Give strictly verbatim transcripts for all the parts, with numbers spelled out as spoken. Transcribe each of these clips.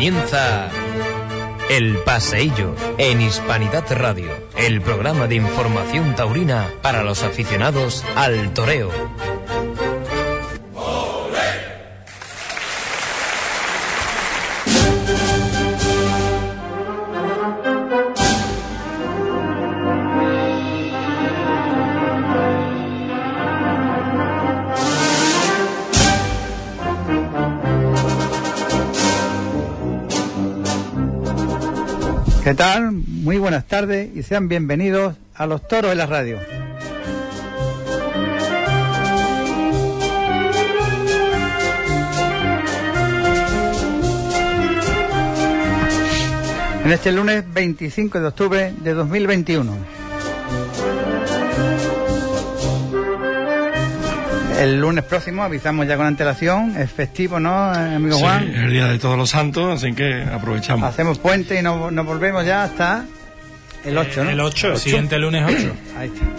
comienza El Paseillo en Hispanidad Radio, el programa de información taurina para los aficionados al toreo. ¿Qué tal? Muy buenas tardes y sean bienvenidos a Los Toros de la Radio. En este lunes veinticinco de octubre de dos mil veintiuno. El lunes próximo, avisamos ya con antelación, es festivo, ¿no, amigo sí, Juan? Sí, el Día de Todos los Santos, así que aprovechamos. Hacemos puente y nos, nos volvemos ya hasta el ocho, ¿no? El ocho, el siguiente lunes ocho. Ahí está.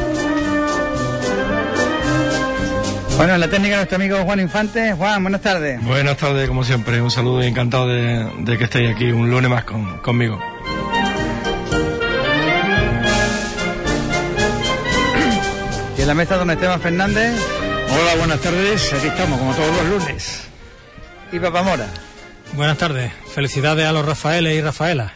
Bueno, en la técnica nuestro amigo Juan Infante. Juan, buenas tardes. Buenas tardes, como siempre, un saludo y encantado de, de que estéis aquí un lunes más con, conmigo. Y en la mesa don Esteban Fernández. Hola, buenas tardes, aquí estamos como todos los lunes. Y Papá Mora. Buenas tardes, felicidades a los Rafaeles y Rafaelas.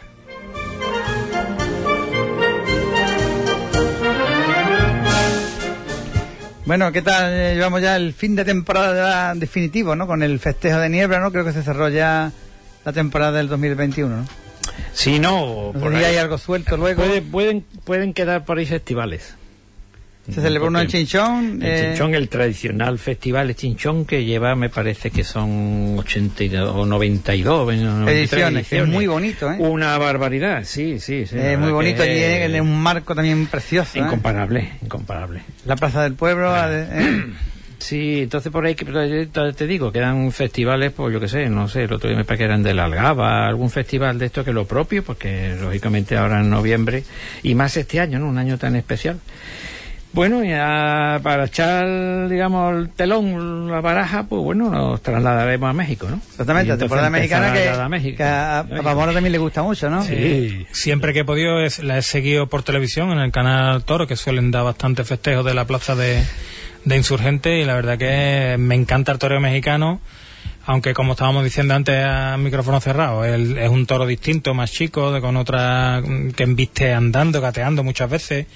Bueno, ¿qué tal? Eh, llevamos ya el fin de temporada ya definitivo, ¿no? Con el festejo de Niebla, ¿no? Creo que se cerró ya la temporada del dos mil veintiuno, ¿no? Si no, No por sé si ahí hay algo suelto luego. puede- pueden, pueden quedar por ahí festivales. Se celebró uno en Chinchón. El eh, Chinchón, el tradicional festival de Chinchón, que lleva, me parece que son ochenta y dos o noventa y dos noventa y tres ediciones, que es muy bonito, ¿eh? Una barbaridad, sí, sí. sí Es muy bonito, allí en un marco también precioso, ¿eh? Incomparable, incomparable. La Plaza del Pueblo, ¿eh? Sí, entonces por ahí, que te digo, quedan festivales, pues yo qué sé, no sé, el otro día me parece que eran de la Algaba, algún festival de esto que lo propio, porque lógicamente ahora en noviembre, y más este año, ¿no? Un año tan especial. Bueno, ya para echar, digamos, el telón, la baraja, pues bueno, nos trasladaremos a México, ¿no? Exactamente, la temporada mexicana que, a México. que a, a Papá Mora también le gusta mucho, ¿no? Sí. Siempre que he podido es, la he seguido por televisión en el canal Toro, que suelen dar bastantes festejos de la plaza de, de Insurgente, y la verdad que me encanta el toreo mexicano, aunque como estábamos diciendo antes a micrófono cerrado, él es un toro distinto, más chico, de, con otra que embiste andando, gateando muchas veces.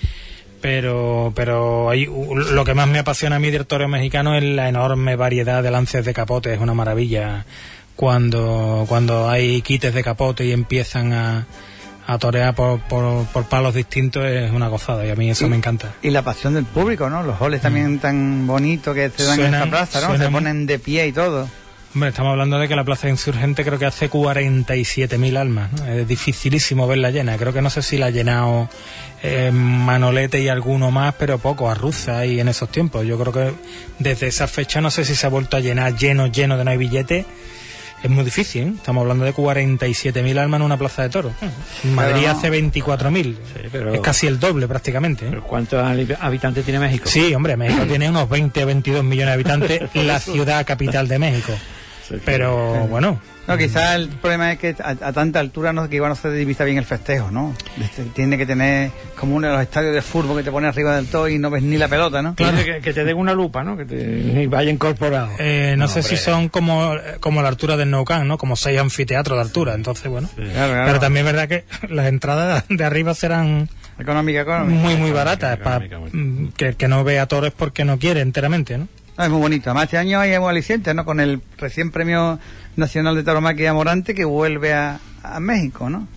Pero pero hay, lo que más me apasiona a mí del toreo mexicano es la enorme variedad de lances de capote. Es una maravilla cuando cuando hay quites de capote y empiezan a, a torear por, por, por palos distintos. Es una gozada y a mí eso y, me encanta. Y la pasión del público, ¿no? Los goles también mm. tan bonitos que se dan Suenan, en esta plaza, ¿no? suenan, Se ponen de pie y todo. Hombre, estamos hablando de que la Plaza Insurgente creo que hace cuarenta y siete mil almas, ¿no? Es dificilísimo verla llena. Creo que no sé si la ha llenado eh, Manolete y alguno más, pero poco, Arruza y en esos tiempos. Yo creo que desde esa fecha no sé si se ha vuelto a llenar lleno, lleno de no hay billetes. Es muy difícil, ¿eh? Estamos hablando de cuarenta y siete mil almas en una plaza de toros. En Madrid pero no. hace veinticuatro mil. Sí, pero... Es casi el doble prácticamente, ¿eh? ¿Pero cuántos habitantes tiene México? Sí, hombre, México tiene unos veinte o veintidós millones de habitantes, la ciudad capital de México. Pero bueno, no, quizás el problema es que a, a tanta altura no, que igual no se divisa bien el festejo, ¿no? Este, tiene que tener como uno de los estadios de fútbol que te pone arriba del todo y no ves ni la pelota, ¿no? Claro, que, que te den una lupa, ¿no? Que te vaya incorporado. Eh, no, no sé hombre. si son como, como la altura del Nou Camp, ¿no? Como seis anfiteatros de altura, entonces bueno. Sí. Claro, claro. Pero también es verdad que las entradas de arriba serán económica, económica. muy, muy baratas. Para que, que no vea toros porque no quiere enteramente, ¿no? No, es muy bonito. Además, este año hay alicientes, ¿no? Con el recién Premio Nacional de Tauromaquia Morante que vuelve a, a México, ¿no?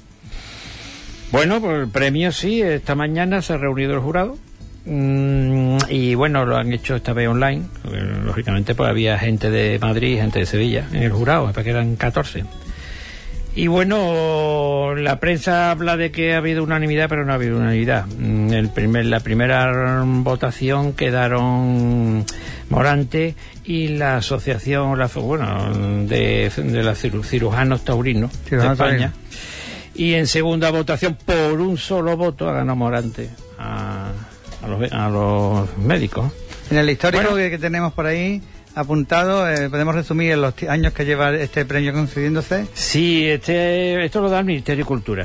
Bueno, pues el premio sí, esta mañana se ha reunido el jurado. Mm, y bueno, lo han hecho esta vez online. Lógicamente, pues había gente de Madrid, gente de Sevilla en el jurado, me parece que eran catorce. Y bueno, la prensa habla de que ha habido unanimidad, pero no ha habido unanimidad. El primer, la primera votación quedaron Morante y la asociación, la, bueno, de, de los cirujanos taurinos de España. Taurino. Y en segunda votación, por un solo voto, ha ganado Morante a, a, los, a los médicos. En el histórico bueno, que, que tenemos por ahí, apuntado. Eh, ¿Podemos resumir los t- años que lleva este premio concediéndose? Sí, este, esto lo da el Ministerio de Cultura.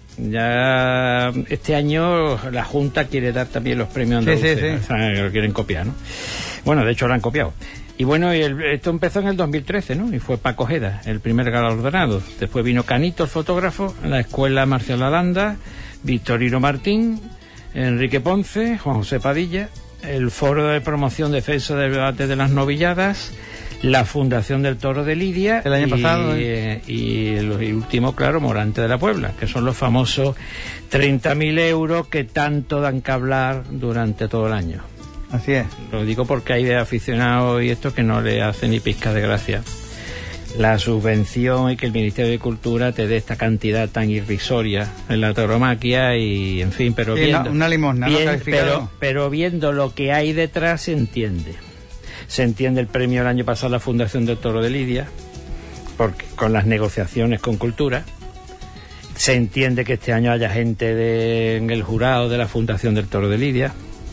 Ya este año la Junta quiere dar también los premios andaluces, sí, sí, sí. O sea, que lo quieren copiar, ¿no? Bueno, de hecho lo han copiado. Y bueno, y el, esto empezó en el dos mil trece, ¿no? Y fue Paco Ojeda, el primer galardonado. Después vino Canito, el fotógrafo, la Escuela Marcial Aranda, Victorino Martín, Enrique Ponce, Juan José Padilla, el Foro de Promoción Defensa del Debate de las Novilladas, la Fundación del Toro de Lidia el año y, pasado, ¿eh? y el último, claro, Morante de la Puebla, que son los famosos treinta mil euros que tanto dan que hablar durante todo el año. Así es. Lo digo porque hay de aficionados y esto que no le hace ni pizca de gracia la subvención y que el Ministerio de Cultura te dé esta cantidad tan irrisoria en la tauromaquia y en fin, pero Sí, viendo, una, una limosna, ¿no? bien, Calificado. pero, pero viendo lo que hay detrás se entiende. Se entiende el premio el año pasado a la Fundación del Toro de Lidia, porque con las negociaciones con Cultura. Se entiende que este año haya gente de, en el jurado de la Fundación del Toro de Lidia.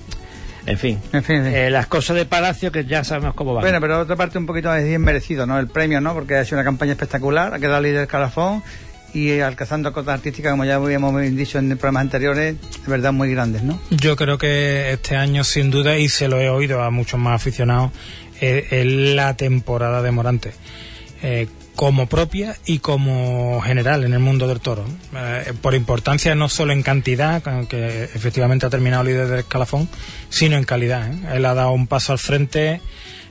En fin, En fin, sí. eh, las cosas de Palacio que ya sabemos cómo van. Bueno, pero otra parte un poquito es bien merecido, ¿no? El premio, ¿no? Porque ha sido una campaña espectacular, ha quedado líder del escalafón y alcanzando cotas artísticas, como ya habíamos dicho en programas anteriores, de verdad muy grandes, ¿no? Yo creo que este año, sin duda, y se lo he oído a muchos más aficionados, es, es la temporada de Morante. Eh, como propia y como general en el mundo del toro. Eh, por importancia no solo en cantidad, que efectivamente ha terminado líder del escalafón, sino en calidad. ¿eh? Él ha dado un paso al frente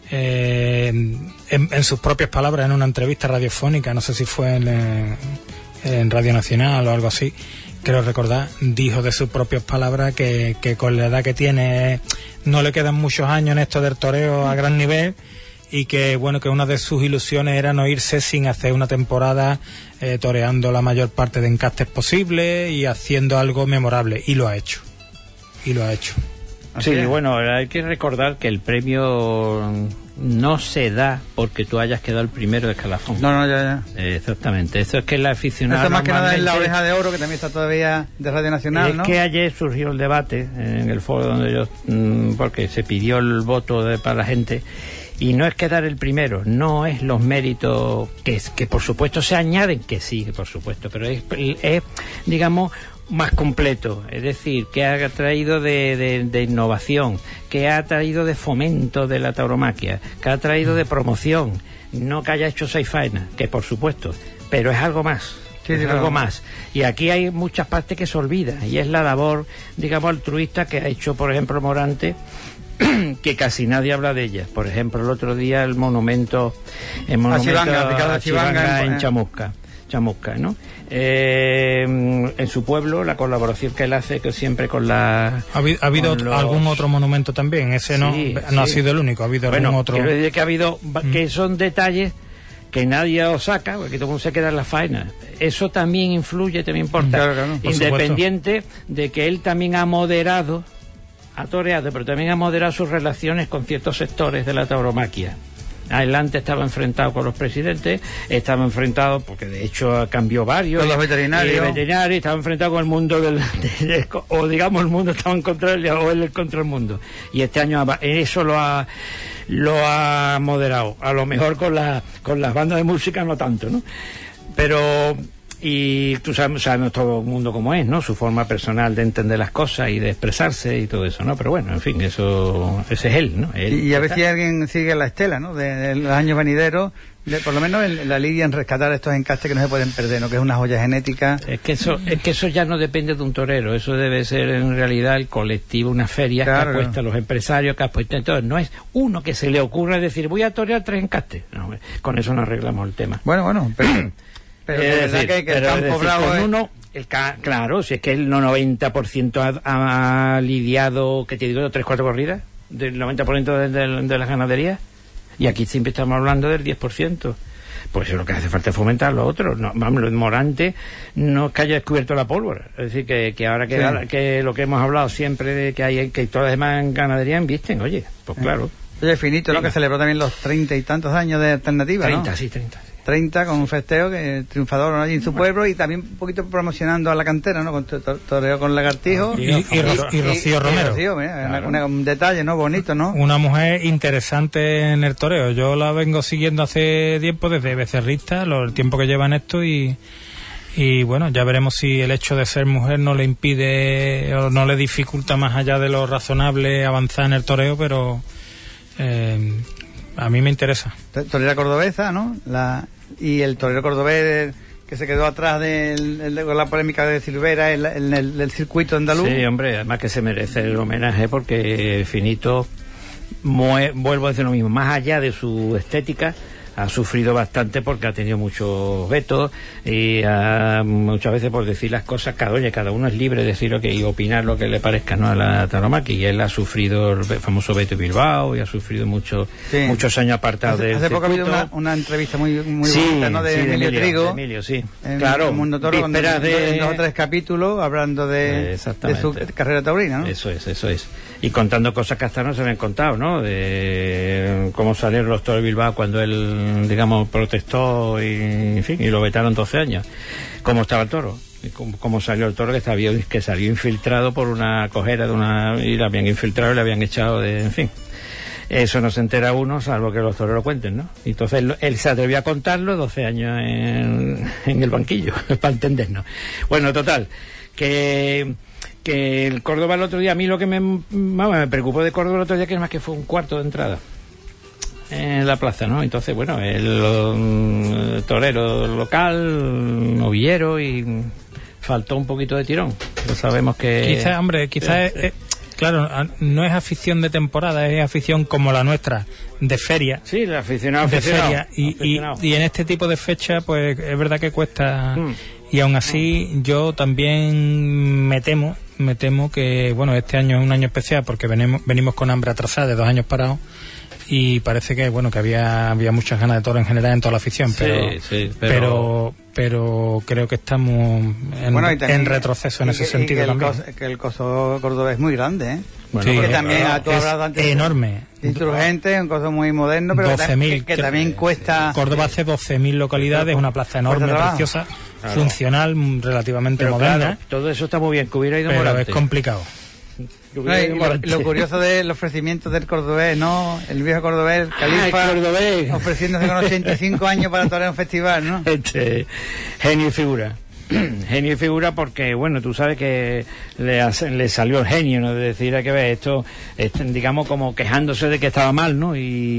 eh, en, en sus propias palabras en una entrevista radiofónica, no sé si fue en, en Radio Nacional o algo así, creo recordar, dijo de sus propias palabras que, que con la edad que tiene no le quedan muchos años en esto del toreo a gran nivel, y que bueno, que una de sus ilusiones era no irse sin hacer una temporada eh, toreando la mayor parte de encastes posible y haciendo algo memorable, y lo ha hecho y lo ha hecho Sí, bueno, hay que recordar que el premio no se da porque tú hayas quedado el primero de escalafón. No, no, ya, ya. Eh, exactamente, eso es que el aficionado Eso más que nada es la normalmente- oreja de oro, que también está todavía de Radio Nacional, es ¿no? que ayer surgió el debate en el foro donde yo, mmm, porque se pidió el voto de, para la gente, y no es quedar el primero, no es los méritos que, es, que por supuesto se añaden, que sí, por supuesto, pero es, es digamos, más completo, es decir, que ha traído de, de, de innovación, que ha traído de fomento de la tauromaquia, que ha traído de promoción, no que haya hecho seis faenas, que por supuesto, pero es algo más. Sí, es sí, algo claro. más. Y aquí hay muchas partes que se olvidan, y es la labor, digamos, altruista que ha hecho, por ejemplo, Morante, que casi nadie habla de ella. Por ejemplo, el otro día el monumento, el monumento Chivanga, Ricardo a Chivanga, Chivanga en eh. Chamusca. Chamusca, ¿no? Eh, en su pueblo, la colaboración que él hace que siempre con la... ¿Ha habido, ha habido con otro- los- algún otro monumento también? Ese no, Sí, no ha sí. sido el único, ha habido Bueno, algún otro. quiero decir que ha habido, que son detalles que nadie os saca, porque todo el mundo se queda en la faena. Eso también influye, también importa. Claro, claro, por Independiente de que él también ha moderado, ha toreado, pero también ha moderado sus relaciones con ciertos sectores de la tauromaquia. Adelante estaba enfrentado con los presidentes, estaba enfrentado, porque de hecho cambió varios. Con los veterinarios. Y veterinarios, estaba enfrentado con el mundo del... de- de- o digamos el mundo estaba en contra de él, o él contra el mundo. Y este año ha- eso lo ha lo ha moderado. A lo mejor con, la, con las bandas de música no tanto, ¿no? Pero... Y tú sabes, sabemos todo el mundo cómo es, ¿no? Su forma personal de entender las cosas y de expresarse y todo eso, ¿no? Pero bueno, en fin, eso ese es él, ¿no? Él, Y, y a ver si alguien sigue la estela, ¿no? De, de los años venideros, de, por lo menos en, la lidia en rescatar estos encastes que no se pueden perder, ¿no? Que es una joya genética. Es que eso es que eso ya no depende de un torero, eso debe ser en realidad el colectivo, una feria Claro, que apuesta, claro. los empresarios que apuestan. Entonces, no es uno que se le ocurra decir, voy a torear tres encastes. No, con eso no arreglamos el tema. Bueno, bueno, pero, pero Es de verdad decir, que, que el pero es campo decir, bravo con es- uno, el ca- claro, si es que el noventa por ciento ha, ha lidiado, que te digo, tres, cuatro corridas, del noventa por ciento de, de, de las ganaderías, y aquí siempre estamos hablando del diez por ciento. Pues eso es lo que hace falta es fomentar lo otro. No, vamos, lo Morante no es que haya descubierto la pólvora. Es decir, que, que ahora que, Sí. ahora que lo que hemos hablado siempre de que hay que todas las demás ganaderías invisten, oye, pues claro. Oye, Finito, ¿no? Venga. Que celebró también los treinta y tantos años de alternativa, treinta, ¿no? sí, treinta. Sí. treinta con un festeo que triunfador, ¿no?, allí en su pueblo, y también un poquito promocionando a la cantera, ¿no?, con to- to- toreo con Lagartijo y, y, y, Ro- y Rocío y- Romero. y Rocío, mira, Claro. una- una- un detalle, ¿no?, bonito, ¿no? Una mujer interesante en el toreo. Yo la vengo siguiendo hace tiempo, desde becerrista, lo, el tiempo que lleva en esto, y, y bueno, ya veremos si el hecho de ser mujer no le impide o no le dificulta más allá de lo razonable avanzar en el toreo, pero eh, a mí me interesa. To- Torera cordobesa, ¿no? La, y el torero cordobés que se quedó atrás del, del- de la polémica de Silvera en, la- en el del circuito andaluz. Sí, hombre, además que se merece el homenaje porque Finito, mue- vuelvo a decir lo mismo, más allá de su estética, ha sufrido bastante porque ha tenido muchos vetos y ha, muchas veces por decir las cosas, cada, oye, cada uno es libre de decir lo que y opinar lo que le parezca, ¿no?, a la tauromaquia, y él ha sufrido el famoso veto de Bilbao y ha sufrido mucho, Sí. muchos años apartado Hace, del hace poco ha habido circuito. una, una entrevista muy, muy Sí, bonita, ¿no?, de, sí, de Emilio, Emilio, Trigo. de Emilio, sí. En Claro, el Mundo Toro, cuando- vísperas de- en dos o tres capítulos hablando de, de Exactamente. su carrera taurina, ¿no? Eso es, eso es. Y contando cosas que hasta no se habían contado, ¿no? De cómo salieron los toros de Bilbao cuando él, digamos, protestó y, en fin, y lo vetaron doce años. Cómo estaba el toro. Y cómo, cómo salió el toro que, estaba, que salió infiltrado por una cojera de una... y le habían infiltrado y le habían echado de... en fin. Eso no se entera uno, salvo que los toros lo cuenten, ¿no? Y entonces él, él se atrevió a contarlo doce años en, en el banquillo, para entendernos. Bueno, total, que... que el Córdoba el otro día, a mí lo que me, vamos, me preocupó de Córdoba el otro día, que es más que fue un cuarto de entrada en la plaza, ¿no? Entonces, bueno, el, um, torero local, novillero, y faltó un poquito de tirón. Lo sabemos que... Quizás, hombre, quizás, Sí, es, es- claro, a- no es afición de temporada, es afición como la nuestra, de feria. Sí, el aficionado, de aficionado, feria y, y, aficionado. y en este tipo de fecha pues es verdad que cuesta Mm. y aún así yo también me temo me temo que bueno, este año es un año especial porque venimos, venimos con hambre atrasada de dos años parados y parece que bueno que había había muchas ganas de toro en general en toda la afición, pero Sí, sí, pero... pero- pero creo que estamos en, Bueno, y también- en retroceso en y ese que- y sentido que el también. coso- que el coso cordobés es muy grande, ¿eh? Bueno, Sí, que pero- también pero- ha- tú has es hablado antes de- enorme. de Insurgente, un coso muy moderno, pero que, doce tam- mil, que, que también cuesta... Córdoba hace doce mil localidades, una plaza enorme, Cuesta trabajo. preciosa, Claro. funcional, mm, relativamente pero moderna, claro, todo eso está muy bien, que hubiera ido pero Morante. es complicado. Que No, hubiera y ido lo, Morante. lo curioso del ofrecimiento del cordobés, ¿no? El viejo cordobés, el Ah, califa, el cordobés. ofreciéndose con ochenta y cinco años para torear un festival, ¿no? Este, genio y figura. Genio y figura porque, bueno, tú sabes que le, hace- le salió el genio, ¿no? De decir, hay que ver esto, este, digamos, como quejándose de que estaba mal, ¿no?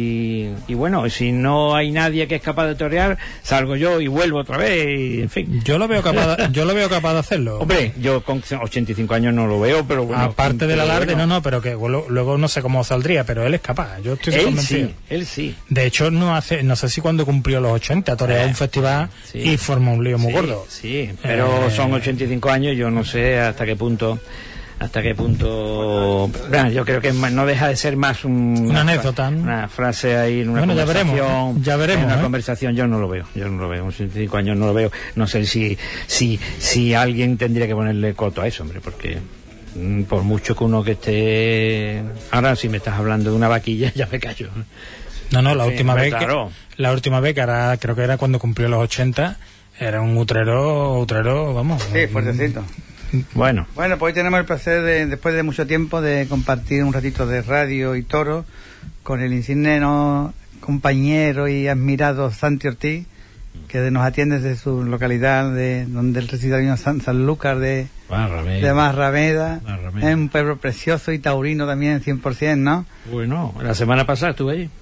Y, y bueno, si no hay nadie que es capaz de torear, salgo yo y vuelvo otra vez, y, en fin. Yo lo veo capaz, yo lo veo capaz de hacerlo. Hombre, yo con ochenta y cinco años no lo veo, pero bueno. Aparte del pero alarde, bueno. no, no, pero que luego, luego no sé cómo saldría, pero él es capaz. Yo estoy Él convencido. sí, él sí. De hecho, no hace, no sé si cuando cumplió los ochenta, toreó Eh, un festival sí. y formó un lío muy Sí, gordo. Sí, pero Eh, son ochenta y cinco años, yo no sé hasta qué punto, hasta qué punto, bueno, yo creo que no deja de ser más un- Una anécdota, ¿no? una frase ahí en una Bueno, ya conversación, veremos, ya veremos, en una ¿eh? conversación, yo no lo veo, yo no lo veo, ochenta y cinco años no lo veo, no sé si, si, si alguien tendría que ponerle coto a eso, hombre, porque mm, por mucho que uno que esté, ahora si me estás hablando de una vaquilla, ya me callo. No, no, la Sí, última hombre, vez que, claro. la última vez que era, creo que era cuando cumplió los ochenta, era un utrero, utrero, vamos. Sí, fuertecito. Bueno. Bueno, pues hoy tenemos el placer, de, después de mucho tiempo, de compartir un ratito de radio y toro con el insigne, ¿no?, compañero y admirado Santi Ortiz, que nos atiende desde su localidad, de donde él reside en San, Sanlúcar de, Barrameda. de Marrameda. Marrameda. Es un pueblo precioso y taurino también, cien por ciento, ¿no? Bueno, la semana pasada estuve allí.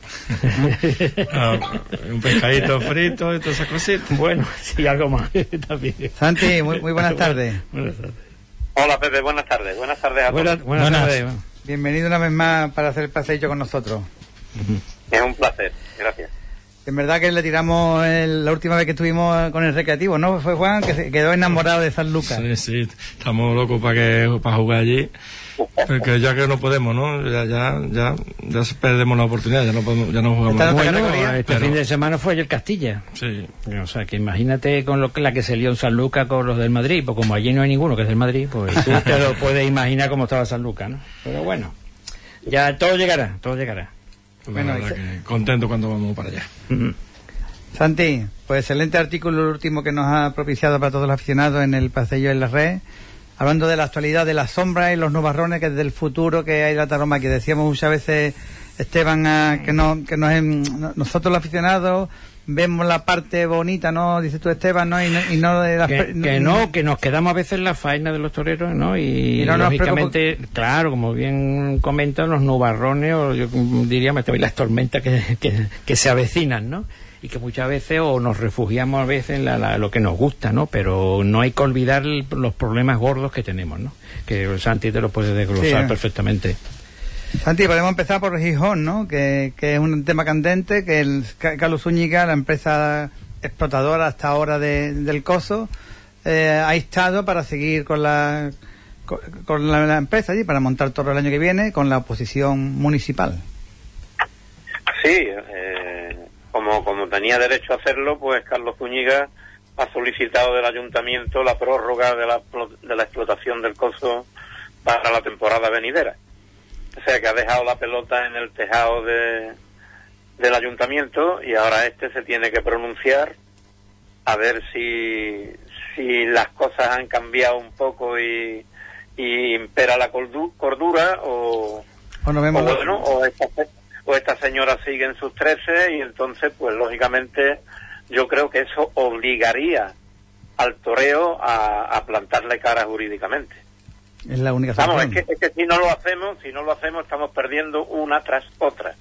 Ah, un pescadito frito y todas esas cositas. Bueno, sí, algo más también. Santi, muy, muy buenas tardes. Buenas tardes. Hola Pepe, buenas tardes. Buenas tardes a todos. Buenas, buenas Buenas. tardes. Bienvenido una vez más para hacer el paseillo con nosotros. Es un placer, gracias. En verdad que le tiramos el- la última vez que estuvimos con el recreativo, ¿no? Fue Juan, que se quedó enamorado de San Lucas. Sí, sí, estamos locos para que para jugar allí. Porque ya que no podemos, ¿no? Ya, ya, ya, ya perdemos la oportunidad, ya no podemos, ya no jugamos. Está en otra Bueno, categoría, este pero- fin de semana fue ayer Castilla. Sí. O sea, que imagínate con lo que la que se lió en San Lucas con los del Madrid, pues como allí no hay ninguno que es del Madrid, pues tú te lo puedes imaginar cómo estaba San Lucas, ¿no? Pero bueno, ya todo llegará, todo llegará. Bueno, Bueno, y se- que contento cuando vamos para allá. Ujú. Santi, pues excelente artículo el último que nos ha propiciado para todos los aficionados en el Paseillo en la Red, hablando de la actualidad de las sombras y los nubarrones, que es del futuro que hay la tauromaquia. Decíamos muchas veces, Esteban, a, que no que nos, nosotros los aficionados vemos la parte bonita, ¿no? Dices tú, Esteban, ¿no? Y no, y no de las... Que, que no, que nos quedamos a veces en la faena de los toreros, ¿no? Y, y no lógicamente, claro, como bien comentan, los nubarrones, o yo diría, las tormentas que, que, que se avecinan, ¿no? Y que muchas veces o nos refugiamos a veces en la, la, lo que nos gusta, ¿no? Pero no hay que olvidar el, los problemas gordos que tenemos, ¿no? Que Santi te lo puede desglosar sí, perfectamente. Santi, podemos empezar por Gijón, ¿no? Que, que es un tema candente, que el Carlos Zúñiga, la empresa explotadora hasta ahora de, del Coso, eh, ha instado para seguir con la con, con la, la empresa allí, para montar todo el año que viene, con la oposición municipal. Sí, eh, como, como tenía derecho a hacerlo, pues Carlos Zúñiga ha solicitado del ayuntamiento la prórroga de la, de la explotación del Coso para la temporada venidera. O sea que ha dejado la pelota en el tejado de, del ayuntamiento y ahora este se tiene que pronunciar a ver si, si las cosas han cambiado un poco y, y impera la cordura o, bueno, vemos o, bueno, o, esta, o esta señora sigue en sus trece y entonces pues lógicamente yo creo que eso obligaría al toreo a, a plantarle cara jurídicamente. Es la única solución. Vamos, es que, es que si no lo hacemos, si no lo hacemos estamos perdiendo una tras otra.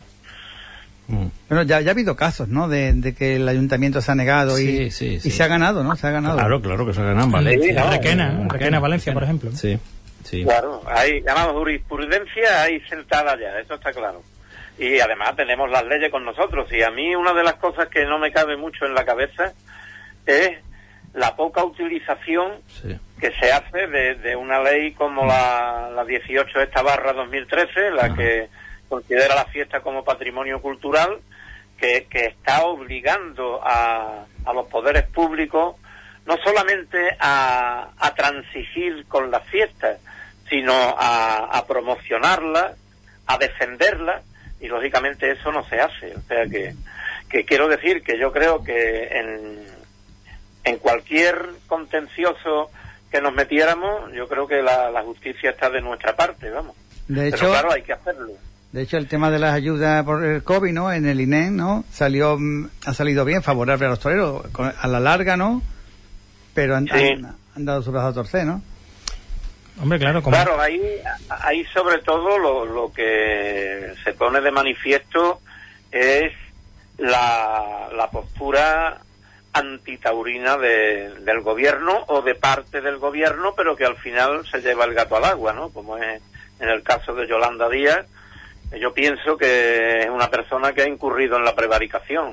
Bueno, ya, ya ha habido casos, ¿no? De, de que el ayuntamiento se ha negado sí, y, sí, sí. y se ha ganado, ¿no? Se ha ganado. Claro, claro que se ha ganado en Valencia. Sí, no, Requena, ¿no? Requena, Valencia, por ejemplo. Sí, sí. Claro, hay, llamamos jurisprudencia ahí sentada ya, eso está claro. Y además tenemos las leyes con nosotros. Y a mí una de las cosas que no me cabe mucho en la cabeza es la poca utilización sí. que se hace de, de una ley como la, la dieciocho esta barra dos mil trece, la Ajá. que considera la fiesta como patrimonio cultural, que, que está obligando a, a los poderes públicos no solamente a, a transigir con las fiestas, sino a, a promocionarlas, a defenderlas, y lógicamente eso no se hace. O sea que, que quiero decir que yo creo que en En cualquier contencioso que nos metiéramos, yo creo que la, la justicia está de nuestra parte, vamos. De hecho, pero claro, hay que hacerlo. De hecho, el tema de las ayudas por el COVID, ¿no? En el I N E M, ¿no? Salió, ha salido bien, favorable a los toreros, a la larga, ¿no? Pero han, sí. han, han dado su brazo a torcer, ¿no? Hombre, claro, ¿cómo? Claro, ahí, ahí sobre todo lo, lo que se pone de manifiesto es la, la postura antitaurina de, del gobierno o de parte del gobierno, pero que al final se lleva el gato al agua, ¿no? Como es en el caso de Yolanda Díaz. Yo pienso que es una persona que ha incurrido en la prevaricación,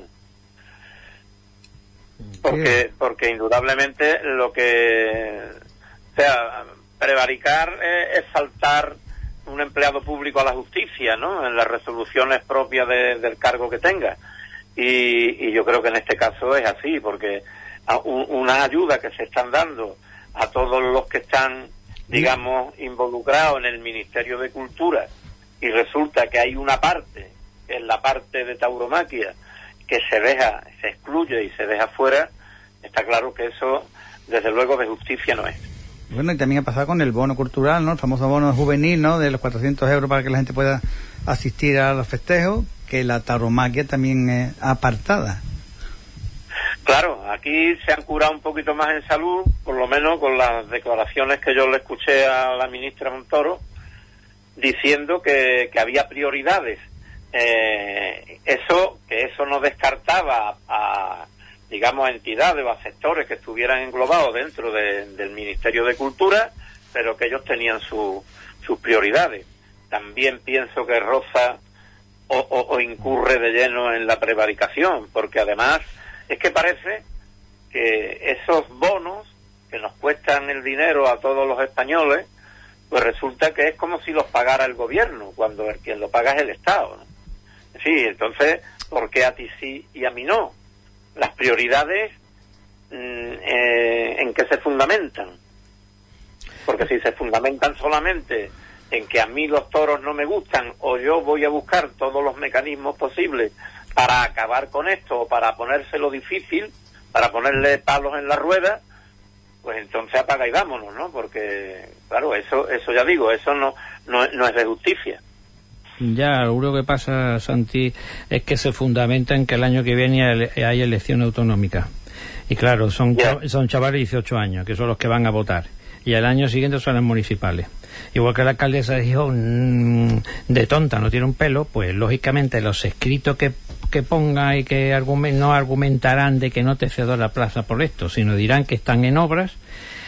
porque porque indudablemente lo que, o sea, prevaricar es, es faltar un empleado público a la justicia, ¿no? En las resoluciones propias de, del cargo que tenga. Y, y yo creo que en este caso es así, porque a un, una ayuda que se están dando a todos los que están, digamos, involucrados en el Ministerio de Cultura, y resulta que hay una parte, que es la parte de tauromaquia, que se deja, se excluye y se deja fuera, está claro que eso, desde luego, de justicia no es. Bueno, y también ha pasado con el bono cultural, ¿no? El famoso bono juvenil, ¿no? De los cuatrocientos euros para que la gente pueda asistir a los festejos, que la tauromaquia también es apartada. Claro, aquí se han curado un poquito más en salud, por lo menos con las declaraciones que yo le escuché a la ministra Montoro, diciendo que, que había prioridades. Eh, eso, que eso no descartaba a, a digamos, a entidades o a sectores que estuvieran englobados dentro de, del Ministerio de Cultura, pero que ellos tenían su, sus prioridades. También pienso que roza o, o, o incurre de lleno en la prevaricación, porque además es que parece que esos bonos que nos cuestan el dinero a todos los españoles, pues resulta que es como si los pagara el gobierno, cuando el quien lo paga es el Estado, ¿no? Sí, entonces, ¿por qué a ti sí y a mí no? Las prioridades, eh, ¿en qué se fundamentan? Porque si se fundamentan solamente en que a mí los toros no me gustan, o yo voy a buscar todos los mecanismos posibles para acabar con esto o para ponérselo difícil, para ponerle palos en la rueda, pues entonces apaga y vámonos, ¿no? Porque, claro, eso eso ya digo, eso no no, no es de justicia. Ya, lo único que pasa, Santi, es que se fundamenta en que el año que viene hay elección autonómica. Y claro, son, yeah. son chavales de dieciocho años, que son los que van a votar. Y al año siguiente son las municipales. Igual que la alcaldesa dijo, mmm, de tonta, no tiene un pelo, pues lógicamente los escritos que, que ponga y que argument, no argumentarán de que no te cedo la plaza por esto, sino dirán que están en obras,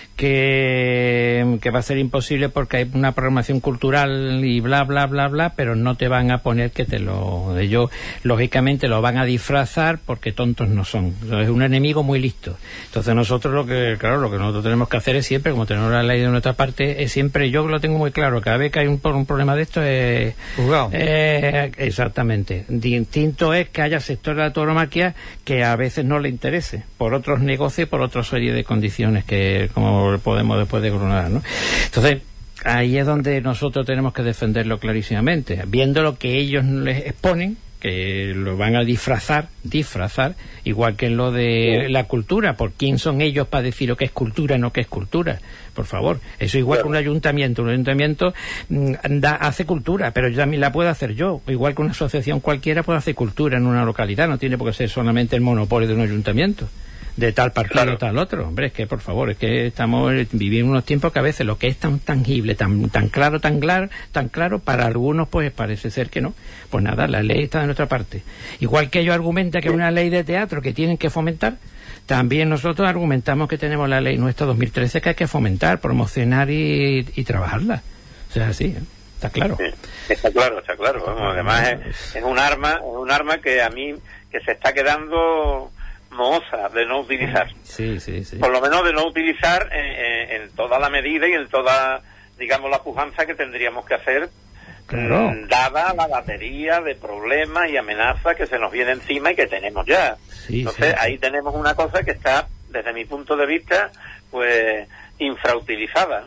que, que va a ser imposible porque hay una programación cultural y bla, bla, bla, bla, pero no te van a poner que te lo... Ellos, lógicamente, lo van a disfrazar porque tontos no son. Es un enemigo muy listo. Entonces nosotros lo que, claro, lo que nosotros tenemos que hacer es siempre, como tenemos la ley de nuestra parte, es siempre, yo lo tengo muy claro, cada vez que hay un, un problema de esto es... Juzgado. Eh, exactamente. Distinto es que haya sectores de la tauromaquia que a veces no le interese, por otros negocios y por otra serie de condiciones que, como podemos después de coronar, ¿no? Entonces, ahí es donde nosotros tenemos que defenderlo clarísimamente, viendo lo que ellos les exponen, que lo van a disfrazar, disfrazar, igual que en lo de la cultura. ¿Por quién son ellos para decir lo que es cultura y no que es cultura? Por favor, eso igual que un ayuntamiento. Un ayuntamiento mmm, da, hace cultura, pero yo también la puedo hacer yo. Igual que una asociación cualquiera puede hacer cultura en una localidad, no tiene por qué ser solamente el monopolio de un ayuntamiento, de tal partido o claro. tal otro. Hombre, es que por favor, es que estamos viviendo unos tiempos que a veces lo que es tan tangible, tan tan claro, tan claro, tan claro, para algunos pues parece ser que no. Pues nada, la ley está de nuestra parte. Igual que ellos argumentan que es una ley de teatro que tienen que fomentar, también nosotros argumentamos que tenemos la ley nuestra dos mil trece que hay que fomentar, promocionar y, y trabajarla. O sea, sí, ¿eh? Está claro. Sí, está claro, está claro. Bueno, además es, es un arma, es un arma que a mí que se está quedando mohosa de no utilizar. Sí, sí, sí. Por lo menos de no utilizar en, en toda la medida y en toda, digamos, la pujanza que tendríamos que hacer, claro. dada la batería de problemas y amenazas que se nos viene encima y que tenemos ya. Sí, Entonces, sí, ahí sí. tenemos una cosa que está, desde mi punto de vista, pues, infrautilizada.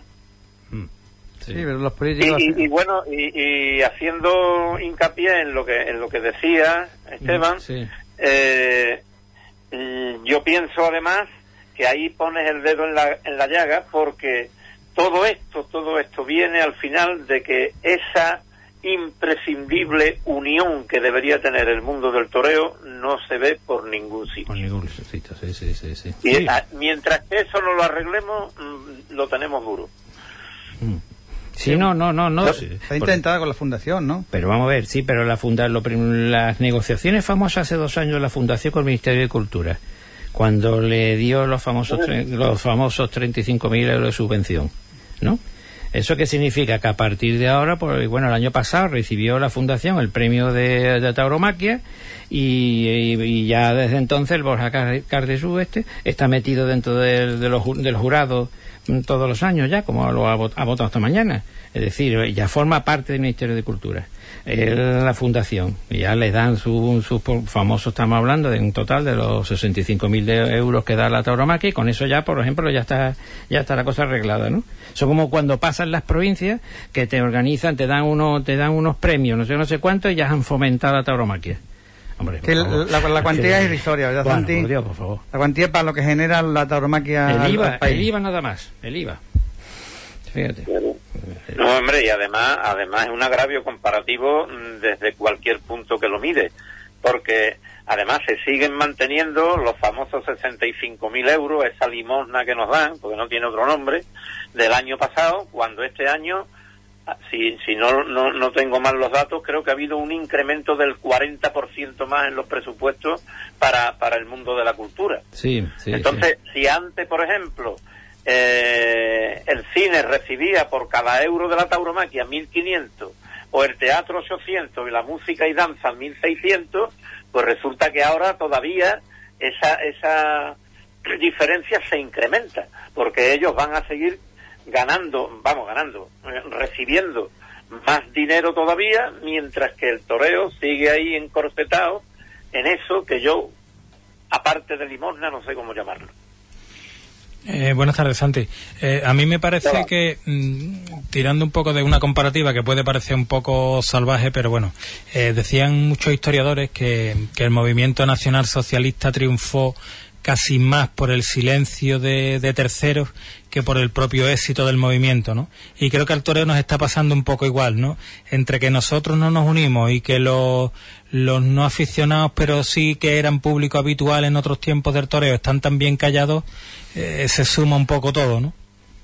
Sí, pero los políticos... Y, y, y bueno, y, y haciendo hincapié en lo que en lo que decía Esteban, sí. eh, yo pienso además que ahí pones el dedo en la, en la llaga, porque todo esto, todo esto viene al final de que esa imprescindible unión que debería tener el mundo del toreo no se ve por ningún sitio. Por ningún sitio, sí, sí, sí. sí. Y sí. A, mientras que eso no lo arreglemos, lo tenemos duro. Mm. Sí, no, no, no, no. Sí, está intentada con la fundación, ¿no? Pero vamos a ver, sí, pero la funda, lo, las negociaciones famosas hace dos años de la fundación con el Ministerio de Cultura, cuando le dio los famosos los famosos treinta y cinco mil euros de subvención, ¿no? ¿Eso qué significa? Que a partir de ahora, pues bueno, el año pasado recibió la fundación el premio de, de tauromaquia y, y, y ya desde entonces el Borja Cardesú este está metido dentro de, de los, del jurado todos los años ya, como lo ha, ha votado esta mañana. Es decir, ya forma parte del Ministerio de Cultura. Es la fundación. Y ya le dan sus su famosos, estamos hablando de un total de los sesenta y cinco mil euros que da la tauromaquia, y con eso ya, por ejemplo, ya está ya está la cosa arreglada, ¿no? Eso como cuando pasan las provincias, que te organizan, te dan uno, te dan unos premios, no sé, no sé cuánto, y ya han fomentado la tauromaquia. Hombre, que la, la cuantía que... es irrisoria, ¿verdad, bueno, Santi? Por Dios, por favor. La cuantía para lo que genera la tauromaquia. El IVA, al país. el IVA nada más, el IVA. Fíjate. No, hombre, y además, además es un agravio comparativo desde cualquier punto que lo mide, porque además se siguen manteniendo los famosos sesenta y cinco mil euros, esa limosna que nos dan, porque no tiene otro nombre, del año pasado, cuando este año, si, si no, no, no tengo mal los datos, creo que ha habido un incremento del cuarenta por ciento más en los presupuestos para, para el mundo de la cultura. Sí, sí. Entonces, sí. si antes, por ejemplo, eh, el cine recibía por cada euro de la tauromaquia mil quinientos, o el teatro ochocientos y la música y danza mil seiscientos, pues resulta que ahora todavía esa, esa diferencia se incrementa, porque ellos van a seguir ganando, vamos, ganando, eh, recibiendo más dinero todavía, mientras que el toreo sigue ahí encorsetado en eso que yo, aparte de limosna, no sé cómo llamarlo. Eh, buenas tardes, Santi. Eh, a mí me parece Hola. que, mmm, tirando un poco de una comparativa que puede parecer un poco salvaje, pero bueno, eh, decían muchos historiadores que, que el movimiento nacional socialista triunfó casi más por el silencio de, de terceros que por el propio éxito del movimiento, ¿no? Y creo que al toreo nos está pasando un poco igual, ¿no? Entre que nosotros no nos unimos y que los, los no aficionados, pero sí que eran público habitual en otros tiempos del toreo, están también callados, eh, se suma un poco todo, ¿no?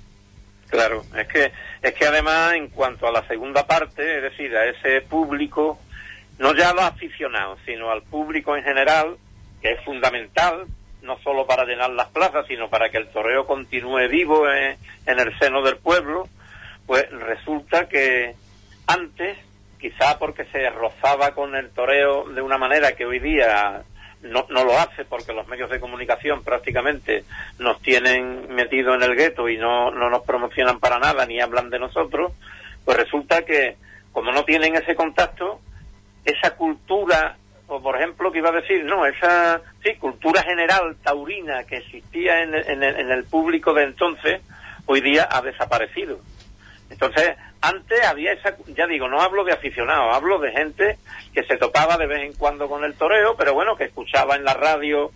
Claro, es que es que además en cuanto a la segunda parte, es decir, a ese público, no ya a los aficionados, sino al público en general, que es fundamental, no solo para llenar las plazas, sino para que el toreo continúe vivo en, en el seno del pueblo, pues resulta que antes, quizá porque se rozaba con el toreo de una manera que hoy día no, no lo hace, porque los medios de comunicación prácticamente nos tienen metidos en el gueto y no, no nos promocionan para nada, ni hablan de nosotros, pues resulta que, como no tienen ese contacto, esa cultura, o por ejemplo, que iba a decir, no, esa sí cultura general taurina que existía en, en, en el público de entonces, hoy día ha desaparecido. Entonces, antes había esa, ya digo, no hablo de aficionados, hablo de gente que se topaba de vez en cuando con el toreo, pero bueno, que escuchaba en la radio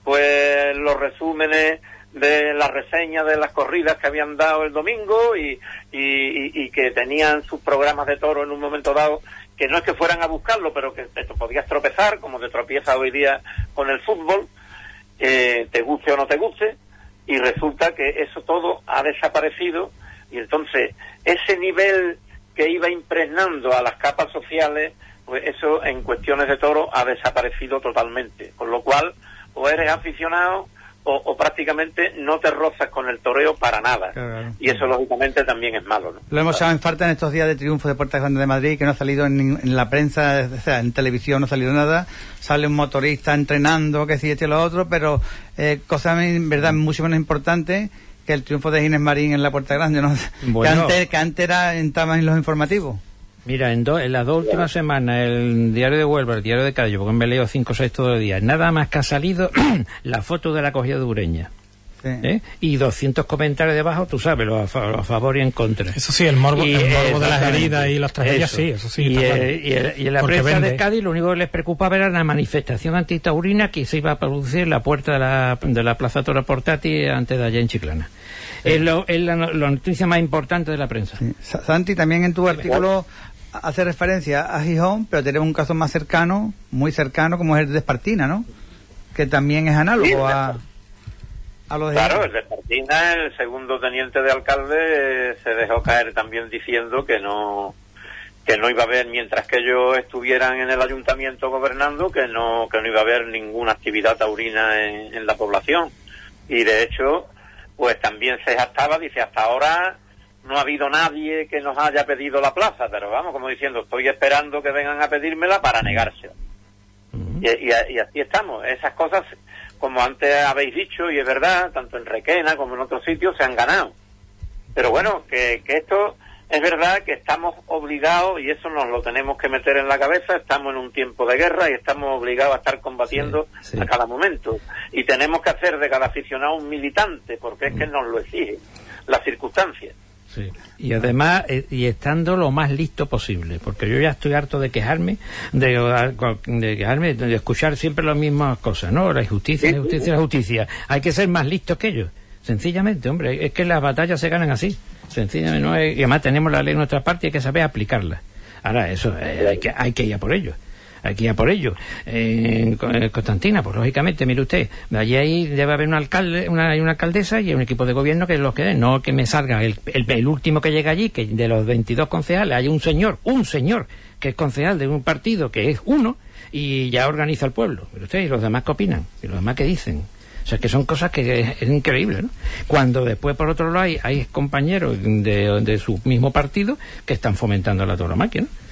pues los resúmenes de las reseñas de las corridas que habían dado el domingo y, y, y, y que tenían sus programas de toro en un momento dado, que no es que fueran a buscarlo, pero que te podías tropezar, como te tropiezas hoy día con el fútbol, eh, te guste o no te guste, y resulta que eso todo ha desaparecido, y entonces ese nivel que iba impregnando a las capas sociales, pues eso en cuestiones de toro ha desaparecido totalmente, con lo cual o eres aficionado o, o prácticamente no te rozas con el toreo para nada. Claro. Y eso lógicamente también es malo, ¿no? Lo hemos echado en falta en estos días de triunfo de Puerta Grande de Madrid, que no ha salido en, en la prensa, o sea, en televisión no ha salido nada. Sale un motorista entrenando, que si este y lo otro, pero eh, cosa en verdad mucho menos importante que el triunfo de Ginés Marín en la Puerta Grande, ¿no? Bueno. Que antes, que antes era, estaba en los informativos. Mira, en, do, en las dos últimas semanas, el diario de Huelva, el diario de Cádiz, porque me leo cinco o seis todos los días, nada más que ha salido la foto de la cogida de Ureña. Sí. ¿Eh? Y doscientos comentarios debajo, tú sabes, los a, a favor y en contra. Eso sí, el morbo, y, el morbo de las heridas y las tragedias, eso. Sí, eso sí. Y, eh, y, el, y en la porque prensa vende. De Cádiz, lo único que les preocupaba era la manifestación antitaurina que se iba a producir en la puerta de la, de la Plaza Toro Portati antes de allá en Chiclana. Sí. Es, lo, es la, la noticia más importante de la prensa. Sí. Santi, también en tu artículo hace referencia a Gijón, pero tenemos un caso más cercano, muy cercano, como es el de Espartina, ¿no? Que también es análogo sí, a, a lo de... Claro, el de Espartina, el segundo teniente de alcalde, se dejó caer también diciendo que no que no iba a haber, mientras que ellos estuvieran en el ayuntamiento gobernando, que no que no iba a haber ninguna actividad taurina en, en la población. Y de hecho, pues también se jactaba, dice, hasta ahora no ha habido nadie que nos haya pedido la plaza, pero vamos, como diciendo, estoy esperando que vengan a pedírmela para negársela. Uh-huh. y, y, y así estamos. Esas cosas, como antes habéis dicho, y es verdad, tanto en Requena como en otros sitios, se han ganado. Pero bueno, que, que esto es verdad que estamos obligados, y eso nos lo tenemos que meter en la cabeza, estamos en un tiempo de guerra y estamos obligados a estar combatiendo sí, sí. a cada momento. Y tenemos que hacer de cada aficionado un militante, porque es que nos lo exigen las circunstancias. Sí. Y además, eh, y estando lo más listo posible, porque yo ya estoy harto de quejarme, de, de quejarme, de escuchar siempre las mismas cosas, ¿no? La injusticia, la justicia, la justicia. Hay que ser más listos que ellos, sencillamente, hombre. Es que las batallas se ganan así, sencillamente, ¿no? Y además tenemos la ley en nuestra parte y hay que saber aplicarla. Ahora, eso, eh, hay que, hay que ir a por ello. Aquí a por ello. En eh, Constantina, pues lógicamente, mire usted, allí ahí debe haber un alcalde, una, hay una alcaldesa y un equipo de gobierno que los que den, no que me salga el, el, el último que llega allí, que de los veintidós concejales hay un señor, un señor, que es concejal de un partido, que es uno, y ya organiza el pueblo. Pero usted, y los demás qué opinan, y los demás qué dicen. O sea, que son cosas que es, es increíble, ¿no? Cuando después, por otro lado, hay, hay compañeros de, de su mismo partido que están fomentando la tauromaquia, ¿no?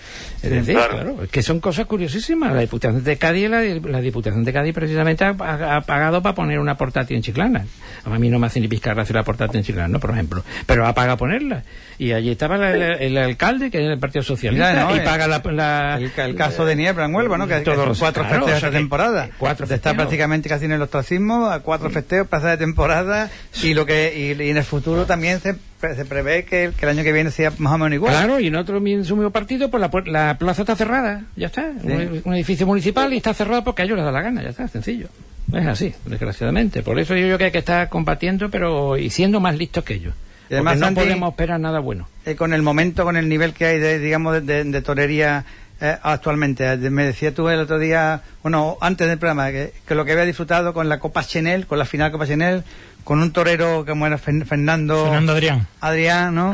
Es decir, claro. claro, es que son cosas curiosísimas. La Diputación de Cádiz, la, la Diputación de Cádiz precisamente ha, ha pagado para poner una portátil en Chiclana. A mí no me hace ni pizca gracia la portátil en Chiclana, ¿no? Por ejemplo. Pero ha pagado ponerla. Y allí estaba la, el, el alcalde, que es el Partido Socialista, Mira, no, y eh, paga la... la el, el caso de Niebla en Huelva, ¿no? Que, que son cuatro claro, festejos o sea esta que, temporada. eh, cuatro de estar festejos. prácticamente casi en el ostracismo, a cuatro festejos, plaza de temporada, y lo que y, y en el futuro también se, se prevé que, que el año que viene sea más o menos igual. Claro, y en otro en su mismo partido, pues la, pu- la plaza está cerrada, ya está. Sí. Un, un edificio municipal y está cerrado porque a ellos les da la gana, ya está, sencillo. Es así, desgraciadamente. Por eso yo creo que hay que estar combatiendo, pero y siendo más listos que ellos. Y además, Porque no Santi, podemos esperar nada bueno. Eh, con el momento, con el nivel que hay de, digamos, de, de, de torería eh, actualmente. Eh, Me decía tú el otro día, bueno, antes del programa, que, que lo que había disfrutado con la Copa Chenel, con la final Copa Chenel, con un torero como era Fen- Fernando... Fernando Adrián. Adrián, ¿no?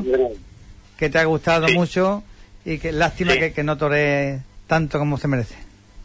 Que te ha gustado Sí. mucho y que lástima Sí. que, que no toree tanto como se merece.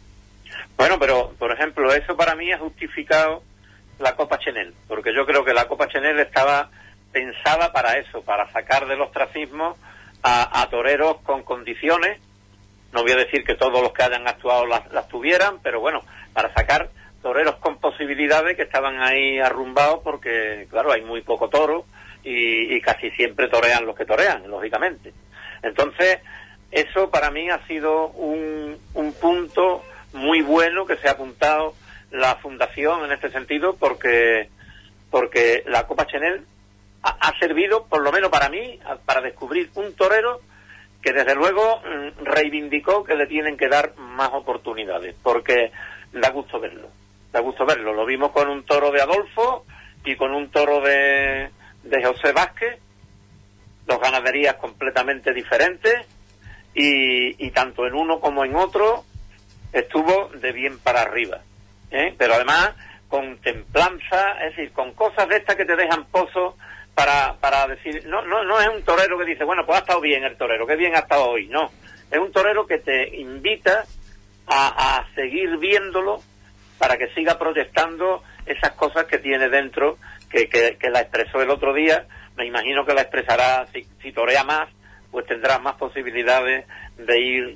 Bueno, pero, por ejemplo, eso para mí ha justificado la Copa Chenel, porque yo creo que la Copa Chenel estaba pensada para eso, para sacar del ostracismo a, a toreros con condiciones. No voy a decir que todos los que hayan actuado las, las tuvieran, pero bueno, para sacar toreros con posibilidades que estaban ahí arrumbados, porque, claro, hay muy poco toro y, y casi siempre torean los que torean, lógicamente. Entonces, eso para mí ha sido un, un punto muy bueno que se ha apuntado la Fundación en este sentido, porque porque la Copa Chenel ha, ha servido, por lo menos para mí, a, para descubrir un torero que desde luego mm, reivindicó que le tienen que dar más oportunidades, porque da gusto verlo, da gusto verlo. Lo vimos con un toro de Adolfo y con un toro de, de José Vázquez, dos ganaderías completamente diferentes, y, y tanto en uno como en otro estuvo de bien para arriba, ¿eh? Pero además con templanza, es decir, con cosas de estas que te dejan pozo para para decir, no no no es un torero que dice, bueno, pues ha estado bien el torero, qué bien ha estado hoy, no, es un torero que te invita a, a seguir viéndolo para que siga proyectando esas cosas que tiene dentro, que, que, que la expresó el otro día. Me imagino que la expresará, si, si torea más, pues tendrá más posibilidades de ir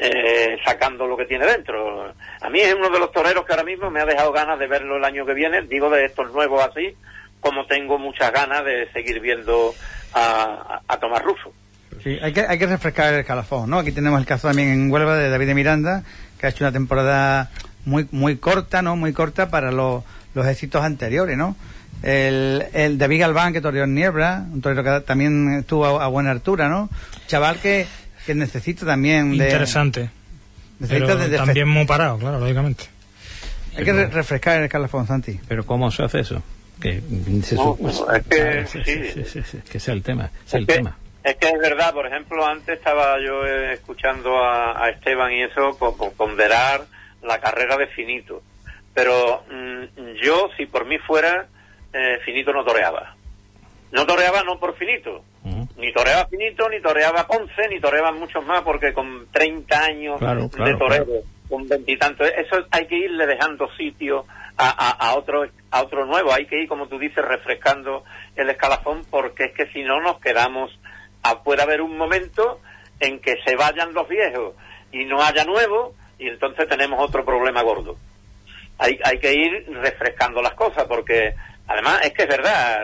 Eh, sacando lo que tiene dentro. A mí es uno de los toreros que ahora mismo me ha dejado ganas de verlo el año que viene, digo de estos nuevos así, como tengo muchas ganas de seguir viendo a, a, a Tomás Russo. Sí, hay que, hay que refrescar el escalafón, ¿no? Aquí tenemos el caso también en Huelva de David de Miranda, que ha hecho una temporada muy muy corta, ¿no? Muy corta para los, los éxitos anteriores, ¿no? El, el David Galván, que toreó en Niebla, un torero que también estuvo a, a buena altura, ¿no? Chaval que que necesita también de... Interesante. Necesita Pero de, de también muy parado, claro, lógicamente. Hay que re- refrescar el escalafón, Santi. Pero ¿cómo se hace eso? Que, se No, su- es que, Ah, sí, sí. sí, sí, sí, que sea el tema, Es sea el que, tema. es que es verdad, por ejemplo, antes estaba yo eh, escuchando a, a Esteban y eso, con, con ponderar la carrera de Finito. Pero mmm, yo, si por mí fuera, eh, Finito no toreaba. No toreaba no por Finito. Uh-huh. Ni toreaba Finito, ni toreaba Ponce, ni toreaban muchos más, porque con treinta años Claro, claro, de torero, claro. con veintitantos, eso hay que irle dejando sitio a, a, a otro a otro nuevo. Hay que ir, como tú dices, refrescando el escalafón, porque es que si no nos quedamos, a, puede haber un momento en que se vayan los viejos y no haya nuevos, y entonces tenemos otro problema gordo. Hay, hay que ir refrescando las cosas, porque además es que es verdad,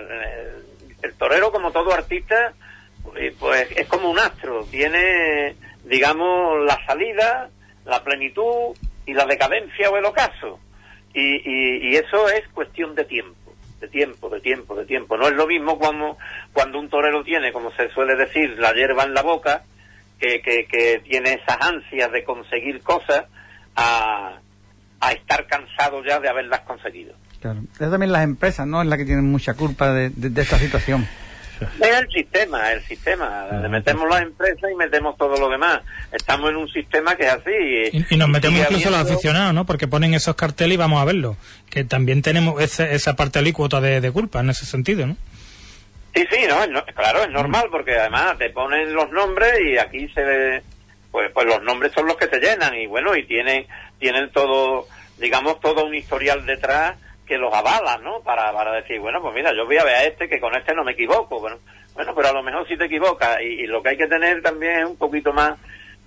el torero, como todo artista, pues es como un astro, tiene, digamos, la salida, la plenitud y la decadencia o el ocaso, y, y, y eso es cuestión de tiempo, de tiempo, de tiempo, de tiempo. No es lo mismo cuando, cuando un torero tiene, como se suele decir, la hierba en la boca, que, que, que tiene esas ansias de conseguir cosas, a, a estar cansado ya de haberlas conseguido. Claro. Es también las empresas, ¿no? Es la que tienen mucha culpa de, de, de esta situación. Es el sistema, el sistema. Le metemos las empresas y metemos todo lo demás. Estamos en un sistema que es así. Y, y nos metemos sigue incluso habiendo... los aficionados, ¿no? Porque ponen esos carteles y vamos a verlo. Que también tenemos esa, esa parte alícuota de, de culpa en ese sentido, ¿no? Sí, sí, no, es no, claro, es normal, porque además te ponen los nombres y aquí se ve, pues, pues los nombres son los que te llenan, y bueno, y tienen, tienen todo, digamos, todo un historial detrás que los avala, ¿no? Para, para decir, bueno, pues mira, yo voy a ver a este, que con este no me equivoco. Bueno, bueno, pero a lo mejor sí te equivocas, y, y lo que hay que tener también es un poquito más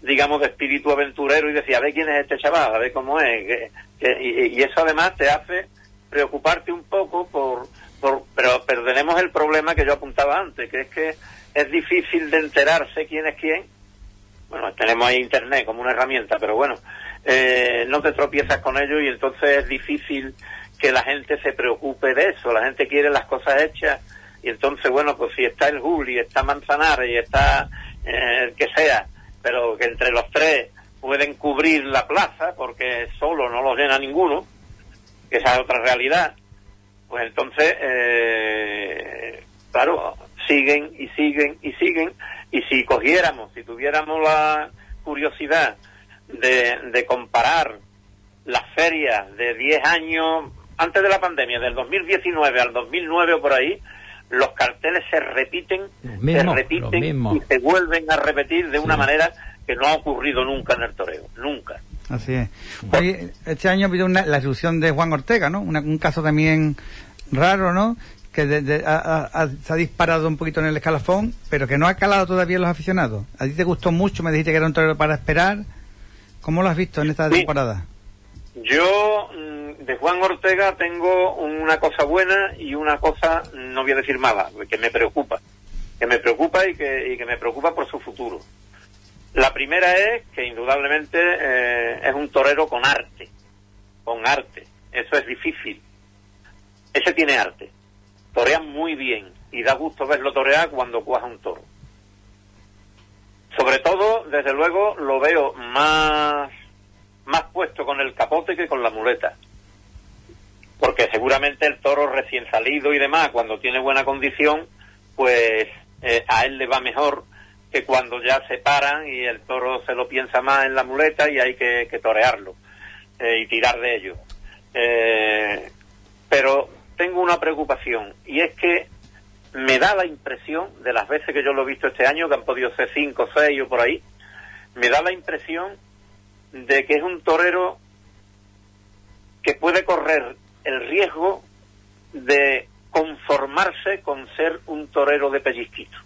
digamos, de espíritu aventurero y decía, a ver quién es este chaval, a ver cómo es. Que, que, y, y eso además te hace preocuparte un poco por, por pero, pero tenemos el problema que yo apuntaba antes, que es que es difícil de enterarse quién es quién. Bueno, tenemos ahí internet como una herramienta, pero bueno, eh, no te tropiezas con ello y entonces es difícil que la gente se preocupe de eso. La gente quiere las cosas hechas y entonces, bueno, pues si está el Juli, está Manzanares y está eh, el que sea, pero que entre los tres pueden cubrir la plaza porque solo no lo llena ninguno, que esa es otra realidad, pues entonces, eh, claro, siguen y siguen y siguen, y si cogiéramos, si tuviéramos la curiosidad de, de comparar las ferias de diez años antes de la pandemia, del dos mil diecinueve al dos mil nueve o por ahí, los carteles se repiten, mismos, se repiten y se vuelven a repetir de sí. una manera que no ha ocurrido nunca en el toreo, nunca. Así es. Oye, este año ha habido una, la erupción de Juan Ortega, ¿no? Una, un caso también raro, ¿no? Que de, de, a, a, se ha disparado un poquito en el escalafón, pero que no ha calado todavía en los aficionados. ¿A ti te gustó mucho? Me dijiste que era un torero para esperar. ¿Cómo lo has visto en esta sí. temporada? Yo, de Juan Ortega, tengo una cosa buena y una cosa, no voy a decir mala, que me preocupa. Que me preocupa y que, y que me preocupa por su futuro. La primera es que indudablemente eh, es un torero con arte. Con arte. Eso es difícil. Ese tiene arte. Torea muy bien y da gusto verlo torear cuando cuaja un toro. Sobre todo, desde luego, lo veo más, más puesto con el capote que con la muleta. Porque seguramente el toro recién salido y demás, cuando tiene buena condición, pues eh, a él le va mejor que cuando ya se paran y el toro se lo piensa más en la muleta y hay que, que torearlo eh, y tirar de ello. Eh, pero tengo una preocupación y es que me da la impresión, de las veces que yo lo he visto este año, que han podido ser cinco, seis o por ahí, me da la impresión de que es un torero que puede correr el riesgo de conformarse con ser un torero de pellizquito.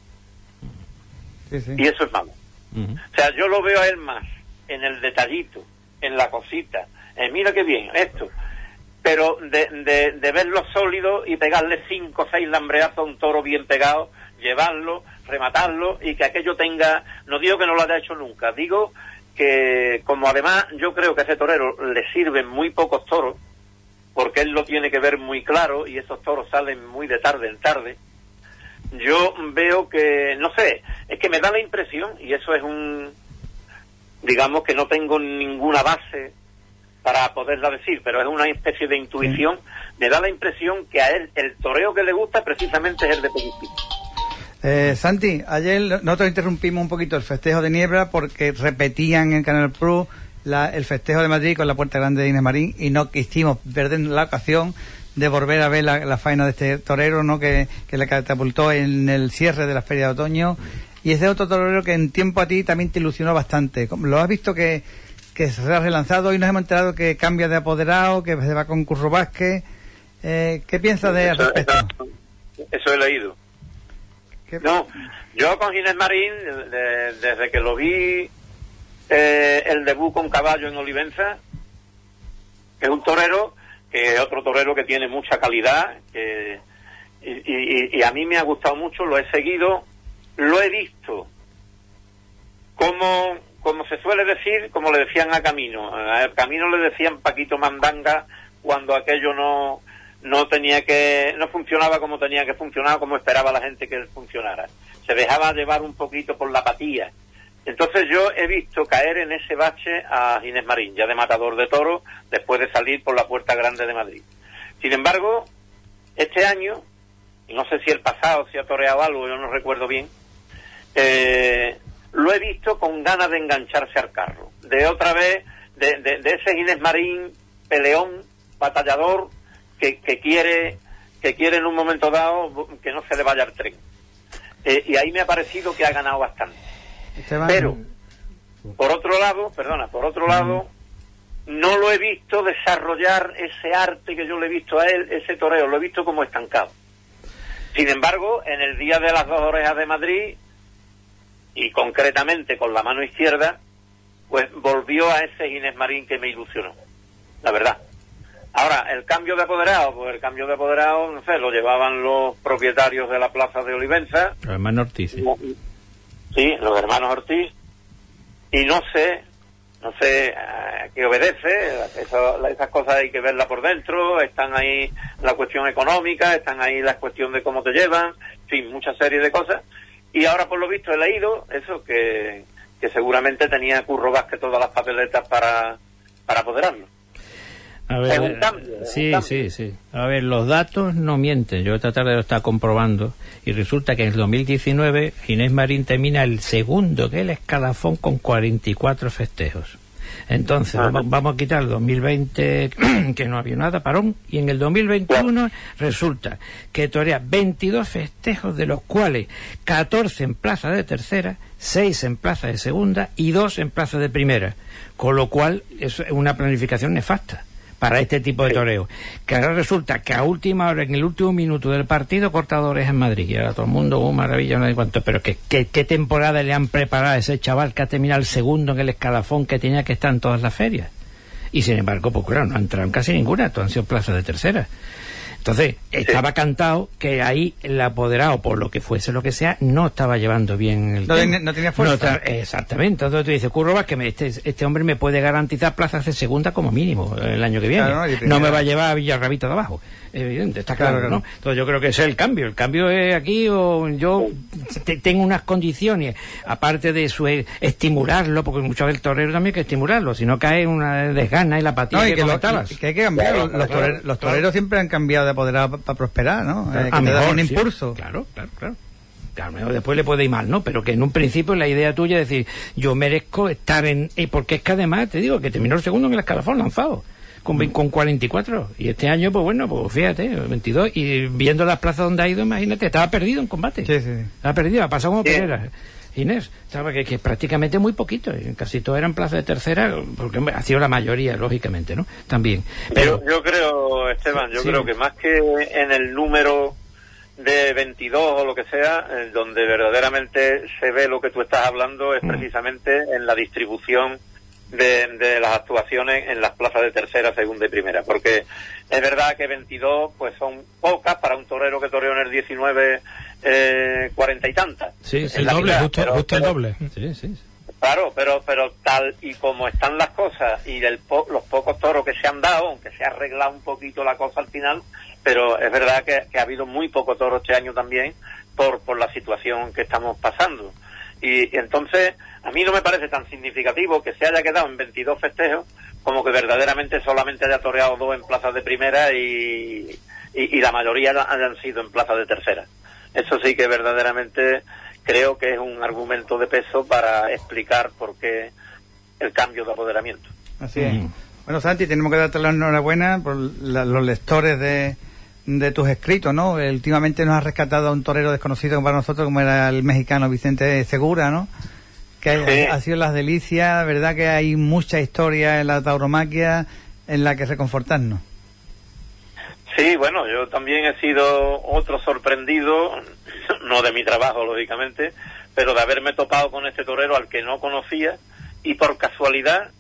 Sí, sí. Y eso es malo. Uh-huh. O sea, yo lo veo a él más en el detallito, en la cosita. Eh, mira qué bien, esto. Pero de, de, de verlo sólido y pegarle cinco o seis lambreazos a un toro bien pegado, llevarlo, rematarlo y que aquello tenga... No digo que no lo haya hecho nunca, digo que como además yo creo que a ese torero le sirven muy pocos toros, porque él lo tiene que ver muy claro y esos toros salen muy de tarde en tarde, yo veo que, no sé, es que me da la impresión, y eso es un, digamos que no tengo ninguna base para poderla decir, pero es una especie de intuición, sí. Me da la impresión que a él el toreo que le gusta precisamente es el de pellizquito. Eh, Santi, ayer nosotros interrumpimos un poquito el festejo de Niebla porque repetían en Canal Plus la, el festejo de Madrid con la Puerta Grande de Inés Marín y no quisimos perder la ocasión de volver a ver la, la faena de este torero, ¿no? que, que le catapultó en el cierre de la Feria de Otoño. Y ese otro torero que en tiempo a ti también te ilusionó bastante. ¿Lo has visto que, que se ha relanzado? Hoy nos hemos enterado que cambia de apoderado, que se va con Curro Vázquez. Eh, ¿Qué piensas de eso, respecto? Eso, eso he leído. ¿Qué? No, yo con Ginés Marín, de, desde que lo vi eh, el debut con caballo en Olivenza, que es un torero, que es otro torero que tiene mucha calidad, que, y, y, y a mí me ha gustado mucho, lo he seguido, lo he visto, como, como se suele decir, como le decían a Camino. A Camino le decían Paquito Mandanga cuando aquello no, no tenía que, no funcionaba como tenía que funcionar, como esperaba la gente que él funcionara. Se dejaba llevar un poquito por la apatía. Entonces yo he visto caer en ese bache a Ginés Marín, ya de matador de toros, después de salir por la Puerta Grande de Madrid. Sin embargo, este año, y no sé si el pasado, si ha toreado algo, yo no recuerdo bien, eh, lo he visto con ganas de engancharse al carro. De otra vez, de, de, de ese Ginés Marín, peleón, batallador, que, que quiere que quiere en un momento dado que no se le vaya el tren. Eh, y ahí me ha parecido que ha ganado bastante. Pero, por otro lado, perdona, por otro lado, no lo he visto desarrollar ese arte que yo le he visto a él, ese toreo, lo he visto como estancado. Sin embargo, en el día de las dos orejas de Madrid, y concretamente con la mano izquierda, pues volvió a ese Ginés Marín que me ilusionó, la verdad. Ahora, el cambio de apoderado, pues el cambio de apoderado, no sé, lo llevaban los propietarios de la plaza de Olivenza. Los hermanos Ortiz. Sí, sí los hermanos Ortiz. Y no sé, no sé a qué obedece, eso, esas cosas hay que verlas por dentro, están ahí la cuestión económica, están ahí la cuestión de cómo te llevan, en fin, mucha serie de cosas. Y ahora, por lo visto, he leído eso, que, que seguramente tenía Curro Vázquez todas las papeletas para, para apoderarlo. A ver, es un cambio, es sí, un cambio. sí, sí. A ver, los datos no mienten. Yo esta tarde lo estaba comprobando y resulta que en el dos mil diecinueve Ginés Marín termina el segundo del escalafón con cuarenta y cuatro festejos. Entonces, ah. vamos, vamos a quitar el dos mil veinte, que no había nada, parón, y en el dos mil veintiuno claro. resulta que torea veintidós festejos, de los cuales catorce en plaza de tercera, seis en plaza de segunda y dos en plaza de primera. Con lo cual, es una planificación nefasta para este tipo de toreo, que ahora resulta que a última hora, en el último minuto del partido, cortadores en Madrid, y ahora todo el mundo, oh, maravilla, no sé cuánto, pero que, que, ¿qué temporada le han preparado a ese chaval que ha terminado el segundo en el escalafón que tenía que estar en todas las ferias? Y sin embargo, pues claro, no han entrado en casi ninguna, todas han sido plazas de tercera. Entonces, estaba sí. cantado que ahí el apoderado, por lo que fuese lo que sea, no estaba llevando bien el no, tema. No tenía fuerza. No, exactamente. Entonces tú dices, Curro Vázquez, este, este hombre me puede garantizar plazas de segunda como mínimo el año que viene. Claro, no, no me va a llevar a Villarrabito de abajo. Evidente, está claro, claro, ¿no? Entonces yo creo que ese es el cambio. El cambio es aquí, o yo te, tengo unas condiciones, aparte de su estimularlo, porque muchas veces el torero también hay que estimularlo, si no cae una desgana y la apatía no, y que, que comentabas. Lo, que hay que cambiar. Claro, los, toreros, los toreros claro. siempre han cambiado de apoderado para pa prosperar, ¿no? Claro, eh, que te da un sí. impulso. Claro, claro, claro. Claro, después le puede ir mal, ¿no? Pero que en un principio la idea tuya es decir, yo merezco estar en... Y porque es que además, te digo, que terminó el segundo en el escalafón lanzado. Con, con cuarenta y cuatro, y este año pues bueno, pues fíjate, veintidós, y viendo las plazas donde ha ido, imagínate, estaba perdido en combate, sí, sí. estaba perdido, ha pasado como Pereira, Inés, estaba que, que prácticamente muy poquito, casi todas eran plazas de tercera, porque ha sido la mayoría, lógicamente, ¿no? También. Pero, yo, yo creo, Esteban, yo sí. creo que más que en el número de veintidós o lo que sea, eh, donde verdaderamente se ve lo que tú estás hablando es mm. precisamente en la distribución De, de las actuaciones en las plazas de tercera, segunda y primera, porque es verdad que veintidós pues son pocas para un torero que toreó en el diecinueve eh, cuarenta y tantas. Sí, el doble, mitad, justo, pero, justo el pero, doble. Sí, sí. Claro, pero pero tal y como están las cosas y del po los pocos toros que se han dado, aunque se ha arreglado un poquito la cosa al final, pero es verdad que, que ha habido muy poco toro este año también por por la situación que estamos pasando. Y, y entonces a mí no me parece tan significativo que se haya quedado en veintidós festejos como que verdaderamente solamente haya toreado dos en plazas de primera y, y, y la mayoría hayan sido en plazas de tercera. Eso sí que verdaderamente creo que es un argumento de peso para explicar por qué el cambio de apoderamiento. Así es. Mm. Bueno, Santi, tenemos que darte la enhorabuena por la, los lectores de, de tus escritos, ¿no? Últimamente nos ha rescatado a un torero desconocido para nosotros, como era el mexicano Vicente Segura, ¿no? Que sí. ha, ha sido las delicias, ¿verdad? Que hay mucha historia en la tauromaquia en la que reconfortarnos. Sí, bueno, yo también he sido otro sorprendido, no de mi trabajo, lógicamente, pero de haberme topado con este torero al que no conocía, y por casualidad,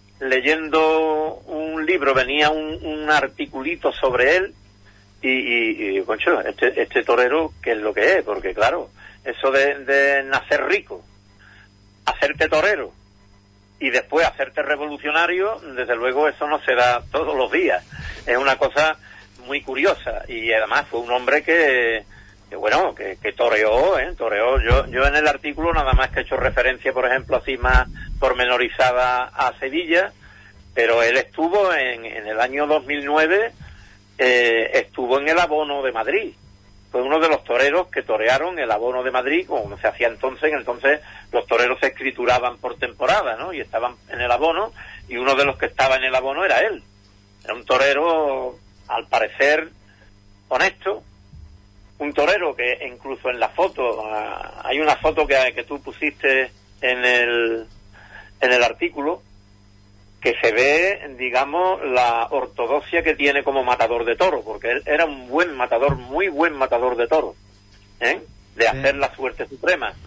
leyendo un libro, venía un, un articulito sobre él, y, y, y concho, este, este torero, ¿qué es lo que es? Porque claro, eso de, de nacer rico, hacerte torero y después hacerte revolucionario, desde luego eso no se da todos los días. Es una cosa muy curiosa, y además fue un hombre que, que bueno, que, que toreó, ¿eh? Toreó. Yo, yo en el artículo nada más que he hecho referencia, por ejemplo, así más pormenorizada a Sevilla, pero él estuvo en, en el año dos mil nueve, eh, estuvo en el Abono de Madrid. Fue uno de los toreros que torearon el Abono de Madrid, como se hacía entonces. Entonces los toreros se escrituraban por temporada, ¿no? Y estaban en el Abono, y uno de los que estaba en el Abono era él. Era un torero, al parecer, honesto. Un torero que incluso en la foto, uh, hay una foto que, que tú pusiste en el, en el artículo, que se ve, digamos, la ortodoxia que tiene como matador de toros, porque él era un buen matador, muy buen matador de toros, ¿eh? De hacer sí. la suerte suprema.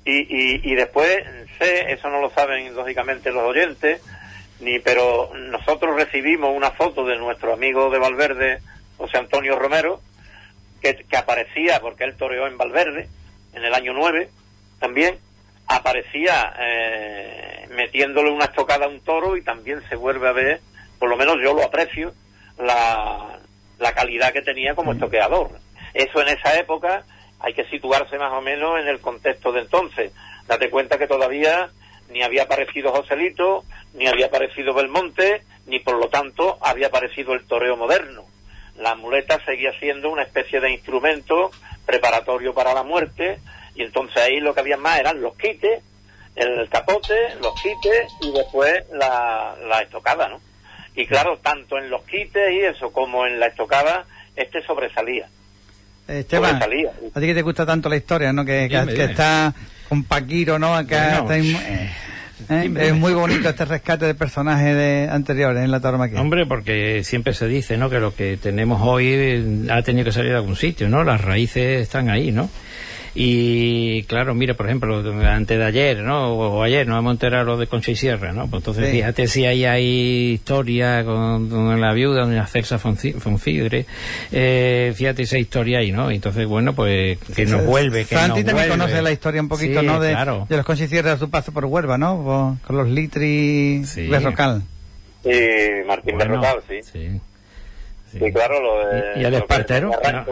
Y, y, y después, sé, eso no lo saben lógicamente los oyentes, ni pero nosotros recibimos una foto de nuestro amigo de Valverde, José Antonio Romero, que, que aparecía, porque él toreó en Valverde, en el año nueve, también, aparecía eh, metiéndole una estocada a un toro, y también se vuelve a ver, por lo menos yo lo aprecio, la, la calidad que tenía como estoqueador. Eso en esa época hay que situarse más o menos en el contexto de entonces. Date cuenta que todavía ni había aparecido Joselito, ni había aparecido Belmonte, ni por lo tanto había aparecido el toreo moderno. La muleta seguía siendo una especie de instrumento preparatorio para la muerte, y entonces ahí lo que había más eran los quites, el capote, los quites y después la, la estocada, ¿no? Y claro, tanto en los quites y eso como en la estocada, este sobresalía. Esteban, sobresalía. A ti que te gusta tanto la historia, ¿no? Que, que, que está con Paquiro, ¿no? Acá bueno, está, eh, eh, es muy bonito este rescate de personajes de, anteriores en la tauromaquia. Hombre, porque siempre se dice, ¿no? Que lo que tenemos hoy ha tenido que salir de algún sitio, ¿no? Las raíces están ahí, ¿no? Y claro, mira, por ejemplo, antes de ayer, ¿no? O, o ayer nos hemos enterado lo de Concha y Sierra, ¿no? Pues entonces, sí. Fíjate si ahí hay historia con, con la viuda, doña Celsa Fonfidre, eh, fíjate esa historia ahí, ¿no? Entonces, bueno, pues que nos vuelve, que Santi nos también vuelve. conoce la historia un poquito, sí, ¿no? De, claro. de los Concha y Sierra, su paso por Huelva, ¿no? Con los Litri sí. Berrocal. Sí, Martín bueno, Berrocal, sí. Sí, sí. Sí, claro, lo de... Y, y el Espartero,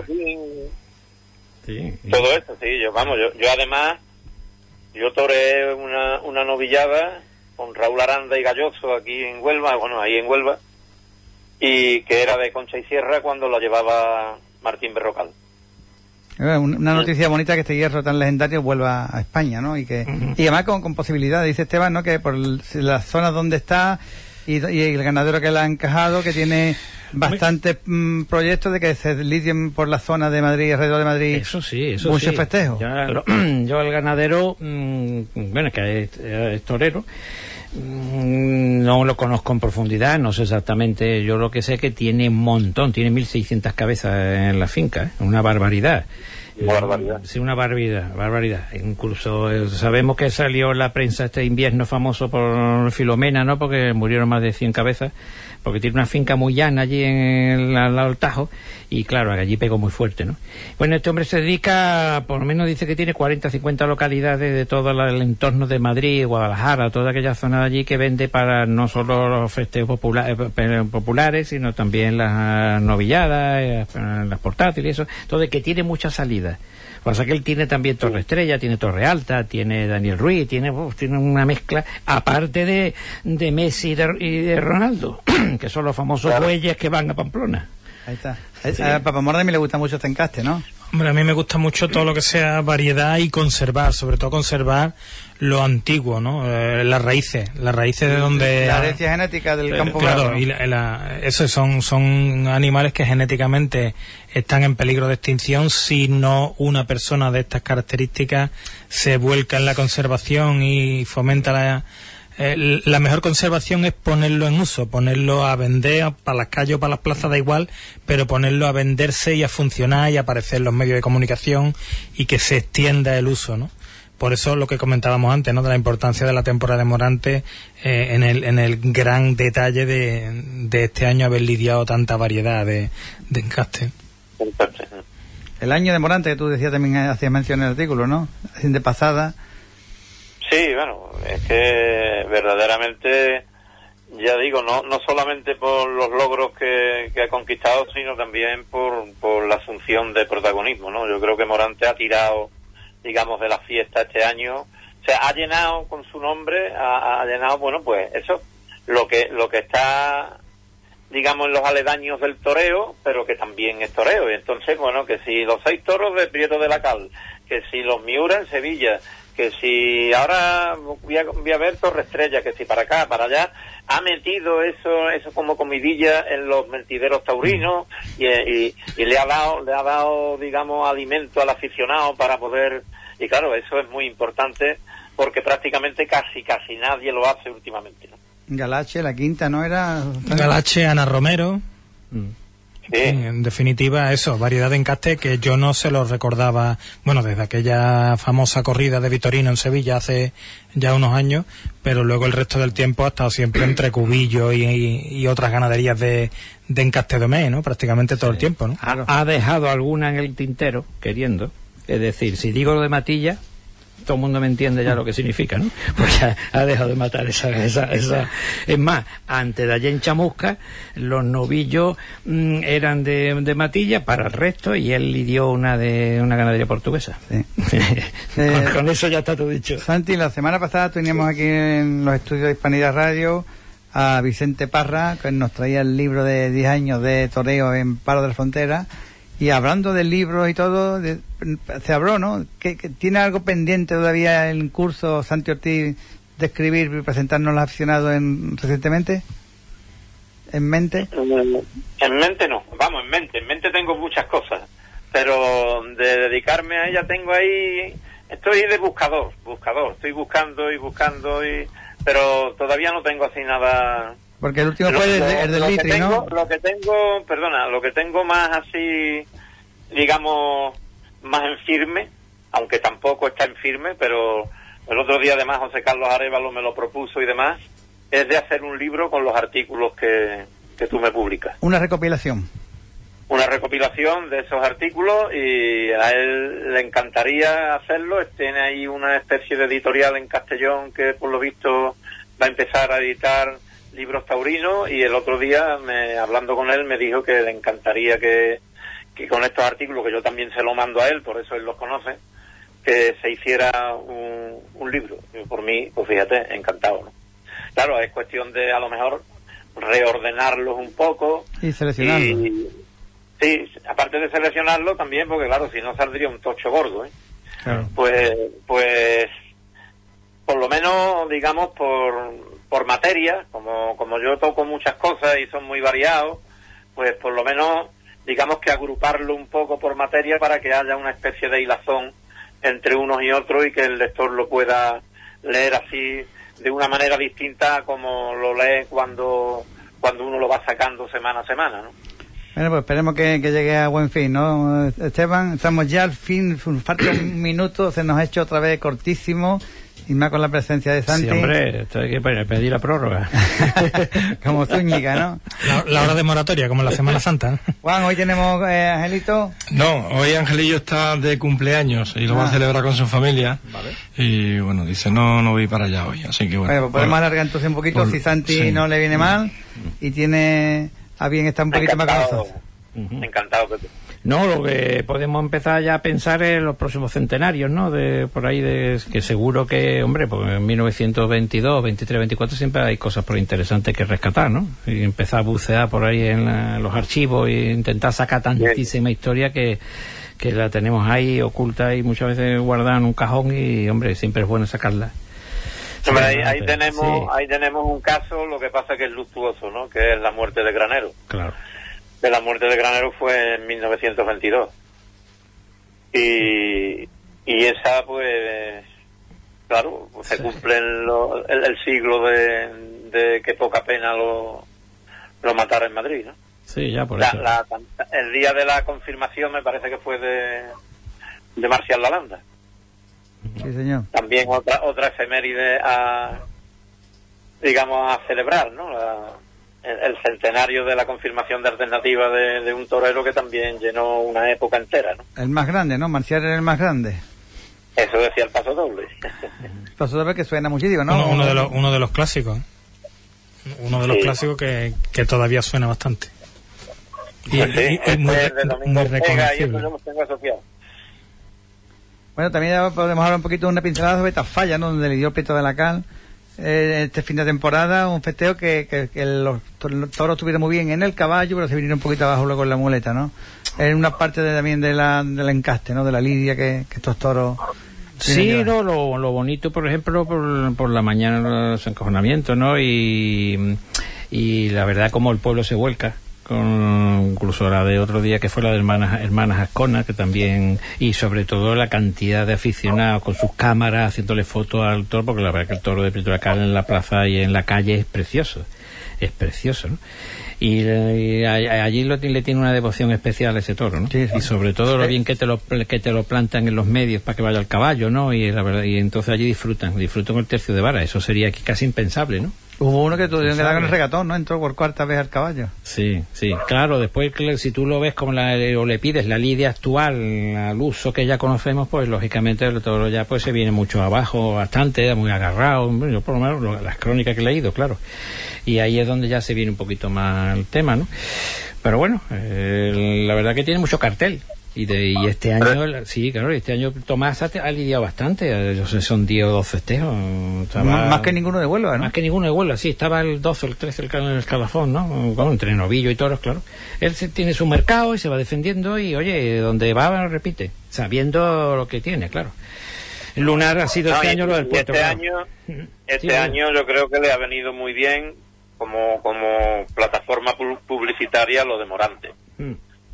Sí. Todo eso, sí, yo vamos, yo, yo además, yo toreé una, una novillada con Raúl Aranda y Galloso aquí en Huelva, bueno, ahí en Huelva, y que era de Concha y Sierra cuando la llevaba Martín Berrocal. Una noticia bonita que este hierro tan legendario vuelva a España, ¿no? Y que uh-huh. y además con, con posibilidades, dice Esteban, ¿no? Que por las zonas donde está y, y el ganadero que le ha encajado, que tiene bastantes mm, proyectos de que se lidien por la zona de Madrid, alrededor de Madrid. Eso sí, eso muchos sí. festejos. Yo, yo el ganadero, mmm, bueno, que es, es torero, mmm, no lo conozco en profundidad, no sé exactamente. Yo lo que sé es que tiene un montón, tiene mil seiscientas cabezas en la finca, ¿eh? Una barbaridad. Una barbaridad. Sí, una barbaridad, barbaridad. Incluso eh, sabemos que salió en la prensa este invierno famoso por Filomena, ¿no? Porque murieron más de cien cabezas, porque tiene una finca muy llana allí en el, al lado del Tajo, y claro, allí pegó muy fuerte, ¿no? Bueno, este hombre se dedica, por lo menos dice que tiene cuarenta, cincuenta localidades de todo el entorno de Madrid, Guadalajara, toda aquella zona de allí, que vende para no solo los festejos populares, populares, sino también las novilladas, las portátiles, eso, todo, que tiene mucha salida. Pasa que él tiene también Torre Estrella, tiene Torre Alta, tiene Daniel Ruiz, tiene, uf, tiene una mezcla, aparte de, de Messi y de, y de Ronaldo, que son los famosos claro. bueyes que van a Pamplona. Ahí está. Sí. A Papá Morda a mí le gusta mucho este encaste, ¿no? Hombre, a mí me gusta mucho todo lo que sea variedad y conservar, sobre todo conservar lo antiguo, ¿no? Eh, las raíces, las raíces de donde... La herencia genética del eh, campo. Claro, bravo, ¿no? y la, la, eso son, son animales que genéticamente están en peligro de extinción si no una persona de estas características se vuelca en la conservación y fomenta la... Eh, la mejor conservación es ponerlo en uso, ponerlo a vender para las calles o para las plazas, da igual, pero ponerlo a venderse y a funcionar y a aparecer en los medios de comunicación y que se extienda el uso, ¿no? Por eso lo que comentábamos antes, ¿no? De la importancia de la temporada de Morante eh, en el en el gran detalle de, de este año haber lidiado tanta variedad de, de encaste. El año de Morante, que tú decías también, hacías mención en el artículo, ¿no? De pasada. Sí, bueno, es que verdaderamente, ya digo, no no solamente por los logros que, que ha conquistado, sino también por, por la asunción de protagonismo, ¿no? Yo creo que Morante ha tirado, digamos, de la fiesta este año, o sea, ha llenado con su nombre, ha, ha llenado, bueno, pues eso, lo que lo que está, digamos, en los aledaños del toreo, pero que también es toreo, y entonces, bueno, que si los seis toros de Prieto de la Cal, que si los Miura en Sevilla, que si ahora voy a, voy a ver Torre Estrella, que si para acá, para allá, ha metido eso eso como comidilla en los mentideros taurinos y, y, y le ha dado, le ha dado, digamos, alimento al aficionado para poder, y claro, eso es muy importante porque prácticamente casi, casi nadie lo hace últimamente, ¿no? Galache, la quinta, ¿no era? Galache, Ana Romero. Mm. Sí. En definitiva, eso, variedad de encaste que yo no se lo recordaba, bueno, desde aquella famosa corrida de Vitorino en Sevilla hace ya unos años, pero luego el resto del tiempo ha estado siempre entre Cubillo y, y, y otras ganaderías de, de encaste domé, ¿no? Prácticamente todo sí. el tiempo, ¿no? Ha, ha dejado alguna en el tintero, queriendo, es decir, si digo lo de Matilla, todo el mundo me entiende ya lo que significa, ¿no? Pues ya ha dejado de matar esa, esa, esa. Es más, antes de allá en Chamusca, los novillos mmm, eran de, de Matilla para el resto y él lidió una de una ganadería portuguesa. Sí. con, eh, con eso ya está todo dicho. Santi, la semana pasada teníamos aquí en los estudios de Hispanidad Radio a Vicente Parra, que nos traía el libro de diez años de toreo en Paro de la Frontera. Y hablando del libro y todo, de, se habló, ¿no? ¿Que, que tiene algo pendiente todavía en curso Santi Ortiz de escribir y presentarnos los aficionados en, recientemente? ¿En mente? En mente no, vamos, en mente. En mente tengo muchas cosas, pero de dedicarme a ella tengo ahí... Estoy de buscador, buscador. Estoy buscando y buscando, y pero todavía no tengo así nada... Porque el último fue el, el, el del lo Litri, tengo, ¿no? Lo que tengo, perdona, lo que tengo más así, digamos, más en firme, aunque tampoco está en firme, pero el otro día además José Carlos Arévalo me lo propuso y demás, es de hacer un libro con los artículos que, que tú me publicas. Una recopilación. Una recopilación de esos artículos, y a él le encantaría hacerlo. Tiene ahí una especie de editorial en Castellón que por lo visto va a empezar a editar libros taurinos, y el otro día, me, hablando con él, me dijo que le encantaría que, que con estos artículos, que yo también se lo mando a él, por eso él los conoce, que se hiciera un, un libro. Y por mí, pues fíjate, encantado, ¿no? Claro, es cuestión de, a lo mejor, reordenarlos un poco. Y seleccionarlos. Y, sí, aparte de seleccionarlo también, porque claro, si no saldría un tocho gordo, ¿eh? Claro. Pues, pues, por lo menos, digamos, por... por materia, como como yo toco muchas cosas y son muy variados, pues por lo menos, digamos que agruparlo un poco por materia para que haya una especie de hilazón entre unos y otros y que el lector lo pueda leer así de una manera distinta a como lo lee cuando cuando uno lo va sacando semana a semana, ¿no? Bueno, pues esperemos que, que llegue a buen fin, ¿no, Esteban? Estamos ya al fin, falta un minuto, se nos ha hecho otra vez cortísimo. Y más con la presencia de Santi. Sí, hombre, esto hay que pedir la prórroga. Como Zúñiga, ¿no? La, la hora de moratoria, como en la Semana Santa. Juan, hoy tenemos eh, Angelito. No, hoy Angelillo está de cumpleaños y lo ah. va a celebrar con su familia. Vale. Y bueno, dice, no no voy para allá hoy, así que bueno. Bueno, pues podemos por, alargar entonces un poquito por, si Santi sí. no le viene mal y tiene a bien estar un poquito encantado, más con nosotros. Uh-huh. Encantado, Pepe. No, lo que podemos empezar ya a pensar en los próximos centenarios, ¿no? De por ahí, de que seguro que, hombre, pues en mil novecientos veintidós, veintitrés, veinticuatro siempre hay cosas por interesantes que rescatar, ¿no? Y empezar a bucear por ahí en la, los archivos e intentar sacar tantísima Bien. historia que, que la tenemos ahí oculta y muchas veces guardada en un cajón y, hombre, siempre es bueno sacarla. Hombre, ahí, ahí tenemos sí. ahí tenemos un caso, lo que pasa que es luctuoso, ¿no? Que es la muerte de Granero. Claro. De la muerte de Granero fue en mil novecientos veintidós. Y, y esa, pues, claro, pues se cumple el, el, el siglo de, de que poca pena lo, lo matara en Madrid, ¿no? Sí, ya por la, eso. La, el día de la confirmación me parece que fue de, de Marcial Lalanda. Sí, señor. También otra otra efeméride a, digamos, a celebrar, ¿no? La, el, el centenario de la confirmación de alternativa de, de un torero que también llenó una época entera, ¿no? El más grande, ¿no? Marcial era el más grande. Eso decía el paso doble. El paso doble que suena muchísimo, ¿no? Uno, uno de los uno de los clásicos. Uno de los sí. clásicos que, que todavía suena bastante. Y, pues sí, y, y muy, muy reconocible. Bueno, también podemos hablar un poquito de una pincelada sobre Tafalla, ¿no? Donde le dio el Prieto de la Cal eh, este fin de temporada, un festeo que, que, que los, los toros estuvieron muy bien en el caballo, pero se vinieron un poquito abajo luego en la muleta, ¿no? En una parte de, también de la, del encaste, ¿no? De la lidia que, que estos toros... Sí, no, lo, lo bonito, por ejemplo, por, por la mañana los encojonamientos, ¿no? Y, y la verdad como el pueblo se vuelca con incluso la de otro día que fue la de hermanas hermanas Ascona, que también, y sobre todo la cantidad de aficionados con sus cámaras haciéndole fotos al toro, porque la verdad que el toro de Prieto de la Cal en la plaza y en la calle es precioso, es precioso, ¿no? Y, y allí lo, le tiene una devoción especial a ese toro, ¿no? Sí, sí. Y sobre todo lo bien que te lo que te lo plantan en los medios para que vaya al caballo, ¿no? Y la verdad, y entonces allí disfrutan, disfrutan el tercio de vara. Eso sería aquí casi impensable, ¿no? Hubo uno que tuvieron que dar con el regatón, ¿no? Entró por cuarta vez al caballo. Sí, sí, claro, después si tú lo ves como la, o le pides la lidia actual al uso que ya conocemos, pues lógicamente el toro ya pues se viene mucho abajo, bastante, muy agarrado, yo por lo menos las crónicas que he leído, claro. Y ahí es donde ya se viene un poquito más el tema, ¿no? Pero bueno, eh, la verdad que tiene mucho cartel. Y, de, y este año, sí, claro, este año Tomás ha, ha lidiado bastante. Yo sé, son diez o dos festejos. Estaba, más que ninguno de Huelva, ¿no? Más que ninguno de Huelva, sí. Estaba el doce, el trece, el, el escalafón, ¿no? Bueno, entre novillo y toros, claro. Él se, tiene su mercado y se va defendiendo y, oye, donde va, repite. Sabiendo lo que tiene, claro. El Lunar ha sido no, este y, año lo del puerto. Este claro. año, este sí, año yo creo que le ha venido muy bien como, como plataforma publicitaria lo de Morante. Mm.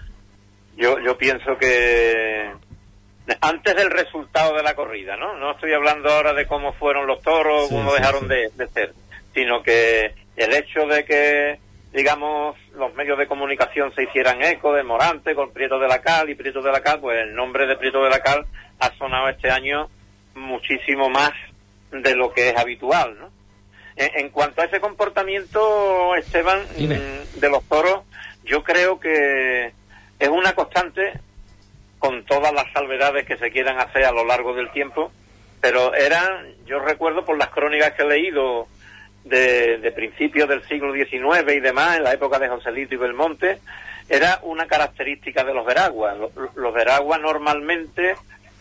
Yo, yo pienso que antes del resultado de la corrida, ¿no? No estoy hablando ahora de cómo fueron los toros, sí, cómo sí, dejaron sí. De, de ser, sino que el hecho de que, digamos, los medios de comunicación se hicieran eco de Morante con Prieto de la Cal y Prieto de la Cal, pues el nombre de Prieto de la Cal ha sonado este año muchísimo más de lo que es habitual, ¿no? En, en cuanto a ese comportamiento, Esteban, Dime. de los toros, yo creo que es una constante con todas las salvedades que se quieran hacer a lo largo del tiempo, pero era, yo recuerdo por las crónicas que he leído de, de principios del siglo diecinueve y demás, en la época de Joselito y Belmonte, era una característica de los veraguas. Los, los veraguas normalmente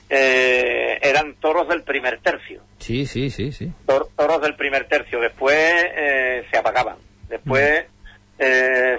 eh, eran toros del primer tercio. Sí, sí, sí, sí. Tor, toros del primer tercio. Después eh, se apagaban. Después mm. eh,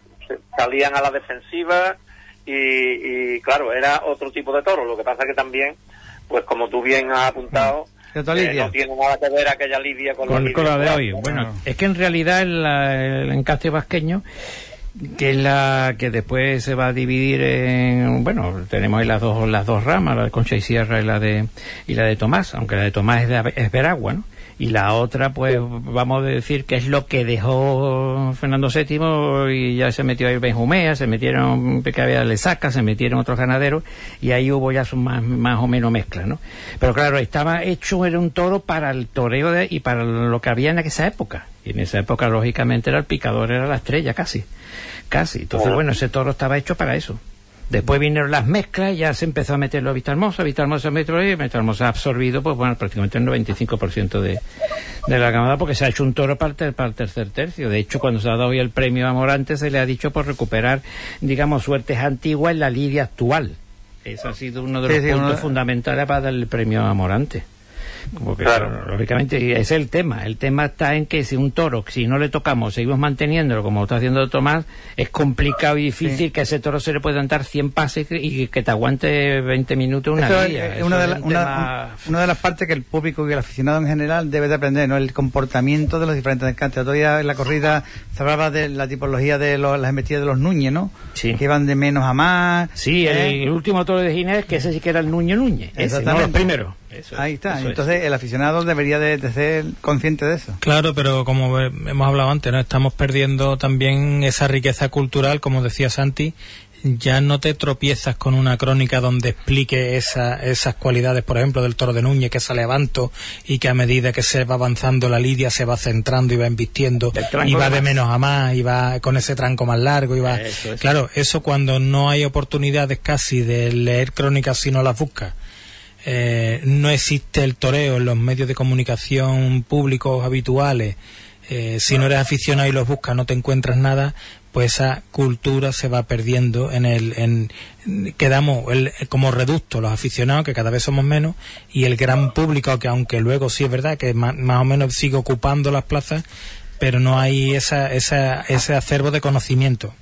salían a la defensiva. Y, y claro, era otro tipo de toro. Lo que pasa que también, pues como tú bien has apuntado, eh, no tiene nada que ver aquella lidia con, con, la, con la de hoy. Bueno, no. Es que en realidad el, el encastre vasqueño, que es la que después se va a dividir en, bueno, tenemos ahí las dos las dos ramas, la de Concha y Sierra y la de y la de Tomás, aunque la de Tomás es, de, es Veragua, ¿no? Y la otra, pues, vamos a decir que es lo que dejó Fernando séptimo y ya se metió ahí Benjumea, se metieron, que había Lesaca, se metieron otros ganaderos y ahí hubo ya más, más o menos mezcla, ¿no? Pero claro, estaba hecho, era un toro para el toreo de, y para lo que había en esa época. Y en esa época, lógicamente, era el picador, era la estrella, casi. Casi. Entonces, bueno, ese toro estaba hecho para eso. Después vinieron las mezclas y ya se empezó a meterlo a Vista Hermosa, Vista Hermosa, Metro y Vista Hermosa ha absorbido, pues bueno, prácticamente el noventa y cinco por ciento de, de la camada, porque se ha hecho un toro para el, ter, para el tercer tercio. De hecho, cuando se ha dado hoy el premio a Morante, se le ha dicho por recuperar, digamos, suertes antiguas en la lidia actual. Eso ha sido uno de los sí, sí, puntos uno... fundamentales para dar el premio a Morante. Porque, claro, lógicamente ese es el tema. El tema está en que si un toro, si no le tocamos, seguimos manteniéndolo como está haciendo Tomás, es complicado y difícil sí. que a ese toro se le puedan dar cien pases y que te aguante veinte minutos una Eso guía. Es una, de la, una, tema... una de las partes que el público y el aficionado en general debe de aprender, ¿no? El comportamiento de los diferentes encantes. Todavía en la corrida se hablaba de la tipología de los, las embestidas de los Núñez, ¿no? Sí. Que iban de menos a más. Sí, ¿eh? el, el último toro de Ginés, que ese sí que era el Núñez Núñez. Ese, no el primero. Eso Ahí está, es, entonces es. el aficionado debería de, de ser consciente de eso. Claro, pero como hemos hablado antes, ¿no? Estamos perdiendo también esa riqueza cultural, como decía Santi. Ya no te tropiezas con una crónica donde explique esa, esas cualidades, por ejemplo, del toro de Núñez, que sale avanto y que a medida que se va avanzando la lidia se va centrando y va embistiendo y va de más. menos a más y va con ese tranco más largo y va... Eso, eso. Claro, eso cuando no hay oportunidades casi de leer crónicas si no las buscas. Eh, no existe el toreo en los medios de comunicación públicos habituales, eh, si no eres aficionado y los buscas no te encuentras nada, pues esa cultura se va perdiendo en el en quedamos el, como reducto los aficionados, que cada vez somos menos, y el gran público, que aunque luego sí es verdad que más, más o menos sigue ocupando las plazas, pero no hay esa, esa ese acervo de conocimiento.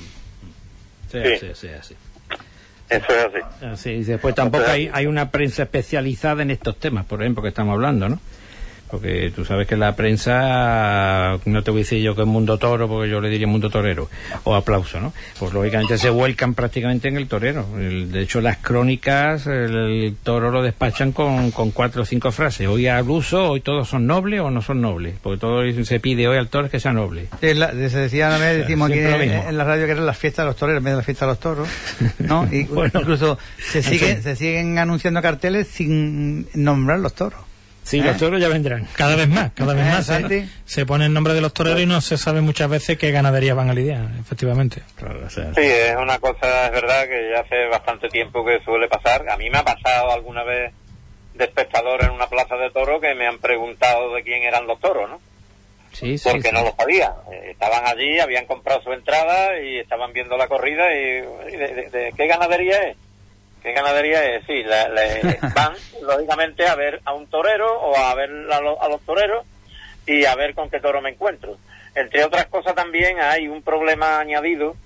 Sí, sí, sí, sí. Eso es así. así y después tampoco hay, hay una prensa especializada en estos temas, por ejemplo, que estamos hablando, ¿no? porque tú sabes que la prensa, no te voy a decir yo que es mundo toro, porque yo le diría mundo torero, o aplauso, ¿no? Pues lógicamente se vuelcan prácticamente en el torero. El, de hecho, las crónicas, el, el toro lo despachan con, con cuatro o cinco frases. Hoy al uso, hoy todos son nobles o no son nobles, porque todo se pide hoy al toro es que sea noble. Sí, la, se decía una vez, decimos aquí en, en la radio que eran las fiestas de los toreros en vez de la fiesta de los toros, ¿no? Y bueno, incluso se siguen, se siguen anunciando carteles sin nombrar los toros. Sí, ¿Eh? los toros ya vendrán. Cada vez más, cada vez ¿Eh, más se, se pone el nombre de los toreros y no se sabe muchas veces qué ganaderías van a lidiar, efectivamente. Claro, o sea, sí, es una cosa, es verdad, que ya hace bastante tiempo que suele pasar. A mí me ha pasado alguna vez de espectador en una plaza de toros que me han preguntado de quién eran los toros, ¿no? Sí, sí, porque sí. no lo sabía. Eh, estaban allí, habían comprado su entrada y estaban viendo la corrida y, y de, de, de qué ganadería es. ¿Qué ganadería es? Sí, la, la, van lógicamente a ver a un torero o a ver a, lo, a los toreros y a ver con qué toro me encuentro. Entre otras cosas también hay un problema añadido,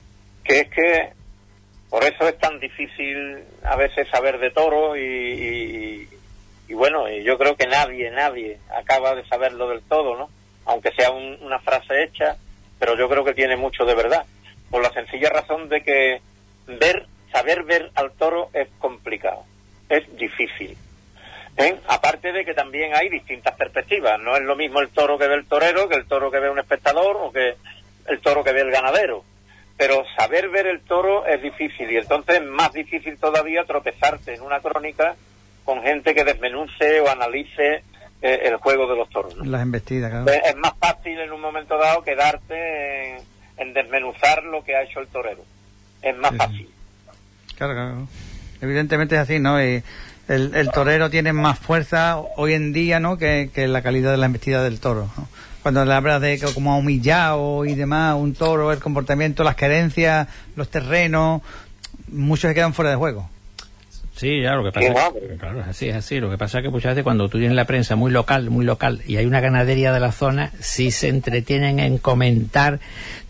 que es que por eso es tan difícil a veces saber de toro y, y, y bueno, y yo creo que nadie, nadie acaba de saberlo del todo, ¿no? Aunque sea un, una frase hecha, pero yo creo que tiene mucho de verdad, por la sencilla razón de que ver, saber ver al toro es complicado, es difícil. ¿Eh? Aparte de que también hay distintas perspectivas, no es lo mismo el toro que ve el torero, que el toro que ve un espectador o que el toro que ve el ganadero, pero saber ver el toro es difícil y entonces es más difícil todavía tropezarte en una crónica con gente que desmenuce o analice eh, el juego de los toros, ¿no? Las embestidas, claro. Es, es más fácil en un momento dado quedarte en, en desmenuzar lo que ha hecho el torero, es más sí, fácil. Claro, claro. Evidentemente es así, ¿no? Y el, el torero tiene más fuerza hoy en día, ¿no? Que, que la calidad de la embestida del toro, ¿no? Cuando le hablas de que como ha humillado y demás un toro, el comportamiento, las querencias, los terrenos, muchos se quedan fuera de juego. Sí, ya, lo que pasa es que, claro, así es así. Lo que pasa es que muchas veces cuando tú tienes la prensa muy local, muy local, y hay una ganadería de la zona, sí se entretienen en comentar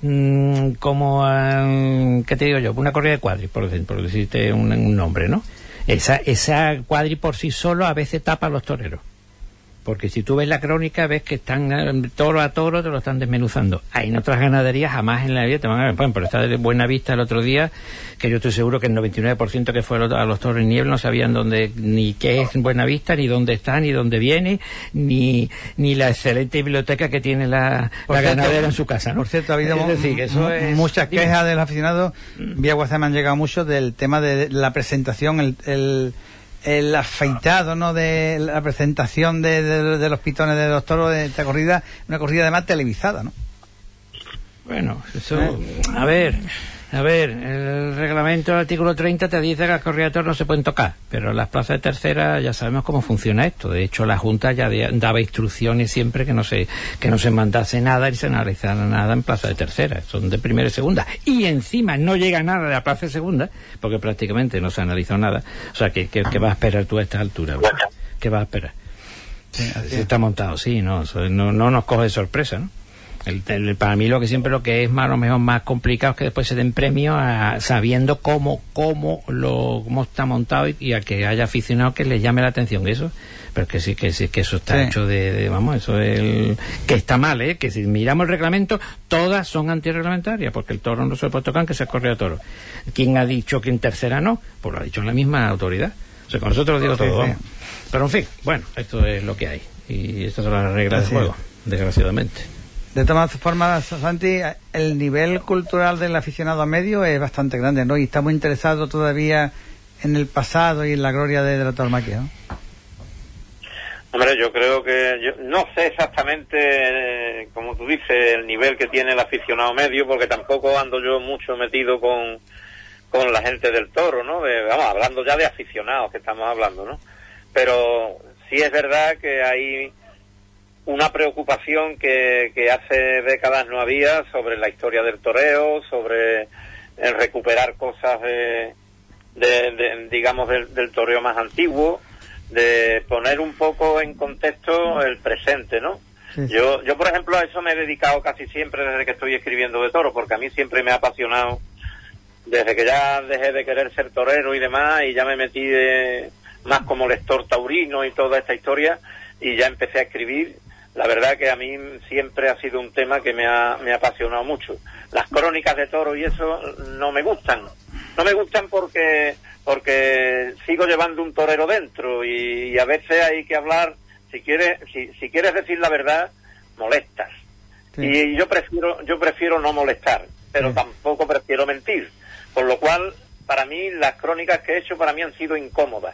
mmm, como, um, ¿qué te digo yo? Una corrida de cuadri, por, por decirte un, un nombre, ¿no? Esa, esa cuadri por sí solo a veces tapa a los toreros. Porque si tú ves la crónica, ves que están toro a toro, te lo están desmenuzando. Hay en otras ganaderías, jamás en la vida te van a ver. Por ejemplo, está de Buena Vista el otro día, que yo estoy seguro que el noventa y nueve por ciento que fue a los toros en niebla no sabían dónde, ni qué es Buena Vista, ni dónde está, ni dónde viene, ni ni la excelente biblioteca que tiene la, la cierto, ganadera en su casa, ¿no? Por cierto, ha habido es decir, que eso es... muchas quejas de los aficionados. Vía WhatsApp me han llegado mucho del tema de la presentación, el... el el afeitado, ¿no? De la presentación de, de, de los pitones de los toros de esta corrida, una corrida además televisada, ¿no? Bueno, eso, ¿Eh? a ver, a ver, el reglamento del artículo treinta te dice que las corridas de toros no se pueden tocar, pero en las plazas de tercera ya sabemos cómo funciona esto. De hecho, la Junta ya de, daba instrucciones siempre que no se que no se mandase nada y se analizara nada en plaza de tercera, son de primera y segunda. Y encima no llega nada de la plaza de segunda, porque prácticamente no se analizó nada. O sea, ¿qué, qué, qué vas a esperar tú a esta altura? ¿Verdad? ¿Qué vas a esperar? Sí, así está montado, sí, no, no, no nos coge de sorpresa, ¿no? El, el, para mí lo que siempre lo que es más o menos más complicado es que después se den premios a, sabiendo cómo cómo lo cómo está montado y, y a que haya aficionado que les llame la atención eso, pero que sí que sí que eso está sí. hecho de, de vamos eso es el, que está mal, eh que si miramos el reglamento todas son antirreglamentarias porque el toro no se puede tocar aunque se corre a toro. ¿Quién ha dicho que en tercera no? Pues lo ha dicho la misma autoridad. O sea, con nosotros lo digo todo, sí, sí. Pero en fin, bueno, esto es lo que hay y estas son las reglas del juego, desgraciadamente. De todas formas, Santi, el nivel cultural del aficionado a medio es bastante grande, ¿no? Y está muy interesado todavía en el pasado y en la gloria de, de la tauromaquia, ¿no? Hombre, yo creo que... yo no sé exactamente, eh, como tú dices, el nivel que tiene el aficionado medio, porque tampoco ando yo mucho metido con, con la gente del toro, ¿no? De, vamos, hablando ya de aficionados que estamos hablando, ¿no? Pero sí es verdad que hay... una preocupación que, que hace décadas no había sobre la historia del toreo, sobre el recuperar cosas de, de, de digamos, del, del toreo más antiguo, de poner un poco en contexto el presente, ¿no? Sí. Yo, yo, por ejemplo, a eso me he dedicado casi siempre desde que estoy escribiendo de toro, porque a mí siempre me ha apasionado, desde que ya dejé de querer ser torero y demás, y ya me metí de, más como lector taurino y toda esta historia. y ya empecé a escribir. La verdad que a mí siempre ha sido un tema que me ha, me ha apasionado mucho. Las crónicas de toros y eso no me gustan. No me gustan porque porque sigo llevando un torero dentro y, y a veces hay que hablar, si quieres si, si quieres decir la verdad, molestas. Sí. Y yo prefiero yo prefiero no molestar, pero sí. tampoco prefiero mentir. Con lo cual, para mí, las crónicas que he hecho para mí han sido incómodas.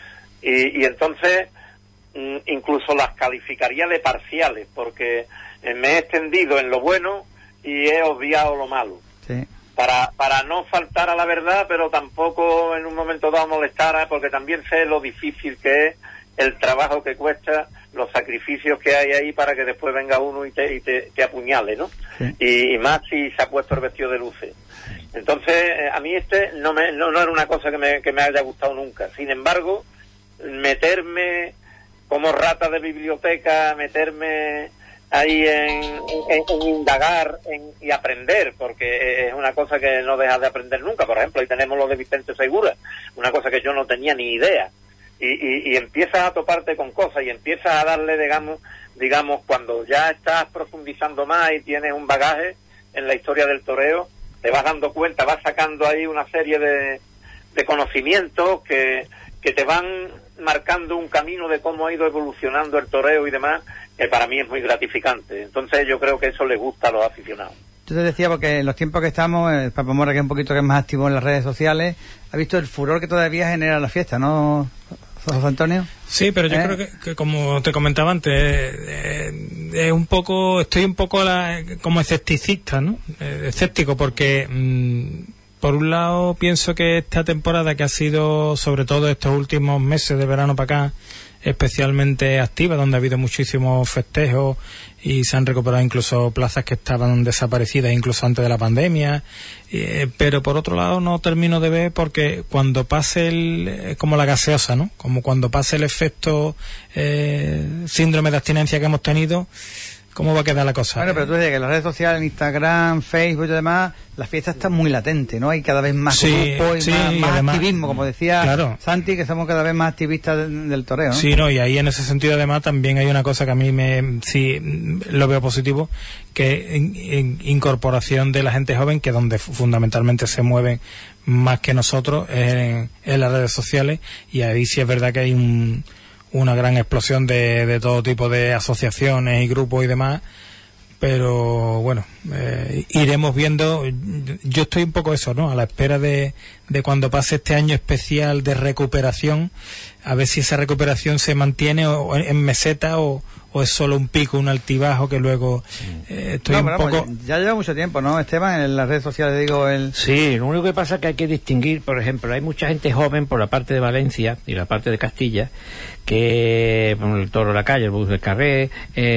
Y, y entonces, incluso las calificaría de parciales, porque me he extendido en lo bueno y he obviado lo malo. Sí. Para, para no faltar a la verdad, pero tampoco en un momento dado molestar, porque también sé lo difícil que es, el trabajo que cuesta, los sacrificios que hay ahí para que después venga uno y te, y te, te apuñale, ¿no? Sí. Y, y más si se ha puesto el vestido de luces. Entonces, a mí este no me no, no era una cosa que me, que me haya gustado nunca. Sin embargo, meterme como rata de biblioteca, meterme ahí en, en, en indagar en, y aprender, porque es una cosa que no dejas de aprender nunca. Por ejemplo, ahí tenemos lo de Vicente Segura, una cosa que yo no tenía ni idea. Y, y, y empiezas a toparte con cosas y empiezas a darle, digamos, digamos, cuando ya estás profundizando más y tienes un bagaje en la historia del toreo, te vas dando cuenta, vas sacando ahí una serie de, de conocimientos que, que te van marcando un camino de cómo ha ido evolucionando el toreo y demás, que para mí es muy gratificante. Entonces yo creo que eso le gusta a los aficionados. Yo te decía, porque en los tiempos que estamos, el Papa Mora, que es un poquito que es más activo en las redes sociales, ha visto el furor que todavía genera la fiesta, ¿no, José Antonio? Sí, pero yo ¿Eh? creo que, que, como te comentaba antes, eh, eh, un poco, estoy un poco la, como escepticista, ¿no? Eh, escéptico, porque mmm, por un lado pienso que esta temporada, que ha sido, sobre todo estos últimos meses de verano para acá, especialmente activa, donde ha habido muchísimos festejos y se han recuperado incluso plazas que estaban desaparecidas incluso antes de la pandemia, eh, pero por otro lado no termino de ver, porque cuando pase el, eh, como la gaseosa, ¿no? Como cuando pase el efecto eh, síndrome de abstinencia que hemos tenido, ¿cómo va a quedar la cosa? Bueno, pero tú dices que en las redes sociales, en Instagram, Facebook y demás, la fiesta está muy latente, ¿no? Hay cada vez más sí, grupos y sí, más, y más además, activismo, como decía claro. Santi, que somos cada vez más activistas de, del toreo, ¿no? Sí, no, y ahí en ese sentido además también hay una cosa que a mí me sí lo veo positivo, que en, en incorporación de la gente joven, que donde fundamentalmente se mueven más que nosotros en, en las redes sociales, y ahí sí es verdad que hay un una gran explosión de, de todo tipo de asociaciones y grupos y demás, pero bueno, eh, iremos viendo. Yo estoy un poco eso, ¿no? A la espera de, de cuando pase este año especial de recuperación, a ver si esa recuperación se mantiene o, en meseta o, o es solo un pico, un altibajo que luego eh, estoy no, un poco... Vamos, ya lleva mucho tiempo, ¿no, Esteban? En las redes sociales, digo, el... Sí, lo único que pasa es que hay que distinguir, por ejemplo, hay mucha gente joven por la parte de Valencia y la parte de Castilla, que bueno, el toro de la calle, el bus del carré,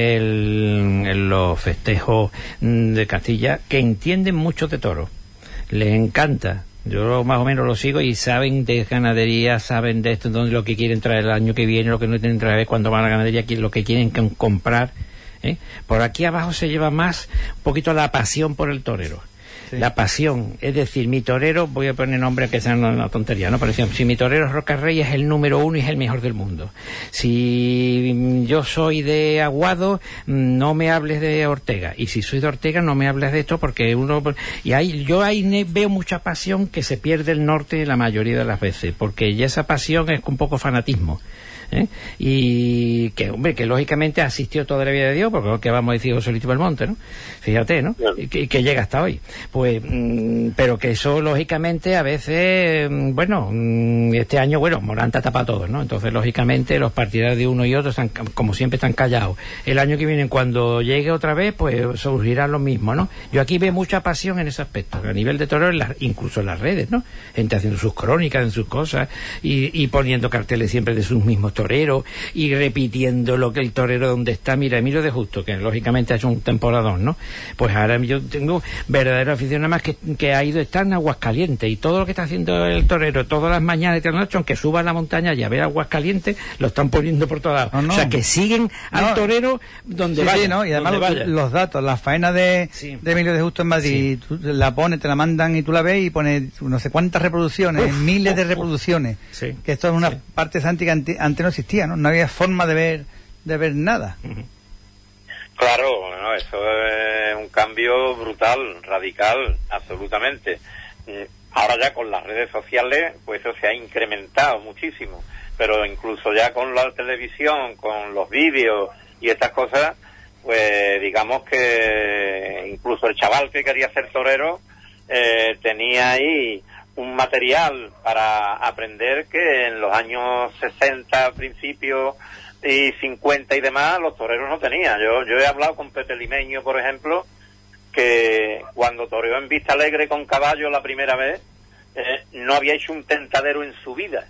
el, el, los festejos de Castilla, que entienden mucho de toro, les encanta. Yo más o menos lo sigo y saben de ganadería, saben de esto, entonces lo que quieren traer el año que viene, lo que no quieren traer cuando van a la ganadería, lo que quieren comprar. ¿eh? Por aquí abajo se lleva más un poquito la pasión por el torero. Sí. La pasión, es decir, mi torero, voy a poner nombre que sea una tontería, ¿no? Por ejemplo, si mi torero es Roca Rey, es el número uno y es el mejor del mundo. Si yo soy de Aguado, no me hables de Ortega. Y si soy de Ortega, no me hables de esto, porque uno... Y ahí, yo ahí veo mucha pasión que se pierde el norte la mayoría de las veces, porque ya esa pasión es un poco fanatismo. ¿Eh? Y que, hombre, que lógicamente asistió toda la vida de Dios, porque lo que vamos a decir José Luis Belmonte, ¿no? Fíjate, ¿no? Y que, que llega hasta hoy. Pues, mmm, pero que eso, lógicamente, a veces, mmm, bueno, mmm, este año, bueno, Moranta tapa todo, ¿no? Entonces, lógicamente, los partidarios de uno y otro, están, como siempre, están callados. El año que viene, cuando llegue otra vez, pues surgirá lo mismo, ¿no? Yo aquí veo mucha pasión en ese aspecto, a nivel de torero, en la, incluso en las redes, ¿no? Gente haciendo sus crónicas, en sus cosas, y, y poniendo carteles siempre de sus mismos torero y repitiendo lo que el torero donde está. Mira, Emilio de Justo, que lógicamente ha hecho un temporadón, ¿no? Pues ahora yo tengo verdadera afición, nada más que, que ha ido a estar en Aguascalientes, y todo lo que está haciendo el torero todas las mañanas y todas las noches, aunque suba a la montaña y a ver Aguascalientes, lo están poniendo por todos lados. No, no. O sea, que siguen al no. torero donde sí, vaya. Sí, ¿no? Y además los, los datos, la faena de, sí. de Emilio de Justo en Madrid, sí. tú la pones, te la mandan y tú la ves y pones no sé cuántas reproducciones, uf, miles uf, de reproducciones. Sí. Que esto es una sí. parte, Santi, que antes no existía, ¿no? No había forma de ver de ver nada. Claro, bueno, eso es un cambio brutal, radical, absolutamente. Ahora ya con las redes sociales, pues eso se ha incrementado muchísimo, pero incluso ya con la televisión, con los vídeos y estas cosas, pues digamos que incluso el chaval que quería ser torero eh, tenía ahí un material para aprender que en los años sesenta, principios y cincuenta y demás, los toreros no tenían. Yo yo he hablado con Pepe Limeño, por ejemplo, que cuando toreó en Vista Alegre con caballo la primera vez, eh, no había hecho un tentadero en su vida.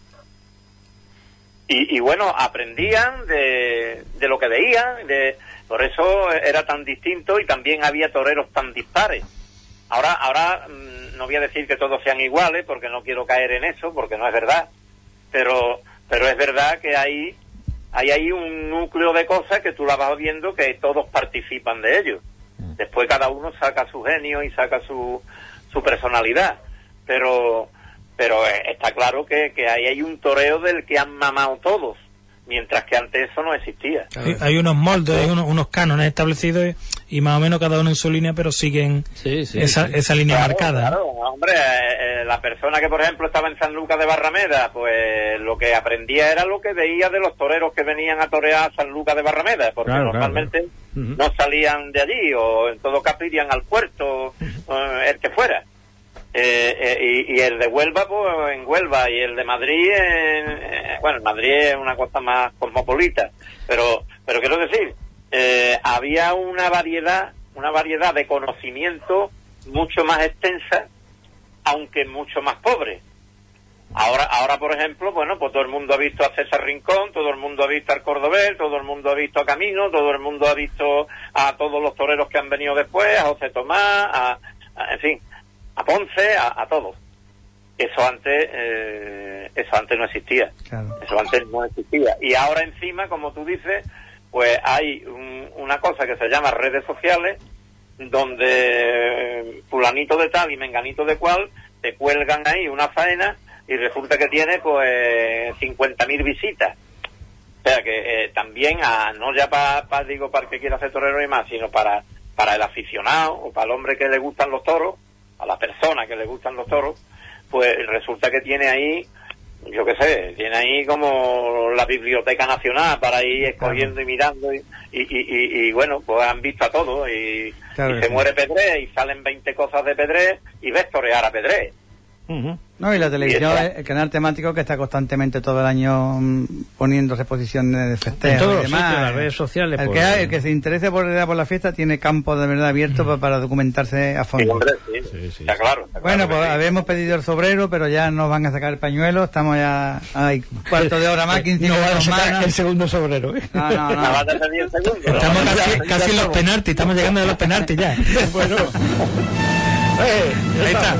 Y, y bueno, aprendían de, de lo que veían, de, por eso era tan distinto y también había toreros tan dispares. Ahora, ahora no voy a decir que todos sean iguales, porque no quiero caer en eso, porque no es verdad, pero, pero es verdad que hay hay ahí un núcleo de cosas que tú la vas viendo que todos participan de ello. Después cada uno saca su genio y saca su, su personalidad, pero pero está claro que, que ahí hay un toreo del que han mamado todos, mientras que antes eso no existía. Hay, hay unos moldes, hay unos, unos cánones establecidos y más o menos cada uno en su línea, pero siguen sí, sí, esa, sí. esa línea claro, marcada. Claro, hombre, eh, la persona que por ejemplo estaba en San Lucas de Barrameda, pues lo que aprendía era lo que veía de los toreros que venían a torear a San Lucas de Barrameda, porque claro, normalmente claro, claro. no salían de allí, o en todo caso irían al puerto, uh, el que fuera. Eh, eh, y, y el de Huelva, pues en Huelva, y el de Madrid, en, eh, bueno, en Madrid es una cosa más cosmopolita, pero pero quiero decir, eh, había una variedad, una variedad de conocimiento mucho más extensa, aunque mucho más pobre. Ahora, ahora por ejemplo, bueno, pues todo el mundo ha visto a César Rincón, todo el mundo ha visto al Cordobés, todo el mundo ha visto a Camino, todo el mundo ha visto a todos los toreros que han venido después, a José Tomás, a, a en fin, a Ponce, a, a todos. Eso antes, eh, eso antes no existía. Claro. Eso antes no existía. Y ahora encima, como tú dices, pues hay un, una cosa que se llama redes sociales, donde fulanito de tal y menganito de cual te cuelgan ahí una faena y resulta que tiene pues cincuenta mil visitas. O sea que eh, también, a, no ya para, pa, digo, para el que quiera hacer torero y más, sino para, para el aficionado o para el hombre que le gustan los toros, a la persona que le gustan los toros, pues resulta que tiene ahí, yo qué sé, tiene ahí como la Biblioteca Nacional para ir escogiendo y mirando y, y, y, y bueno, pues han visto a todo y, claro, y se sí. muere Pedré y salen veinte cosas de Pedré y ves torear a Pedré. Uh-huh. No, y la televisión, y el canal temático que está constantemente todo el año poniendo exposiciones de festejos y demás. Sitios, las redes sociales. El, pues, que hay, el que se interese por, por la fiesta tiene campo de verdad abierto uh-huh. para, para documentarse a fondo. Sí, hombre, sí. Sí, sí. Está claro. Está bueno, claro pues sí. habíamos pedido el sobrero, pero ya nos van a sacar el pañuelo. Estamos ya hay cuarto de hora más, quince no minutos más. más. El segundo sobrero. ¿eh? No, no, no. no. diez segundos. Estamos casi, casi en los penaltis, estamos llegando a los penaltis ya. Bueno. eh, Ahí está.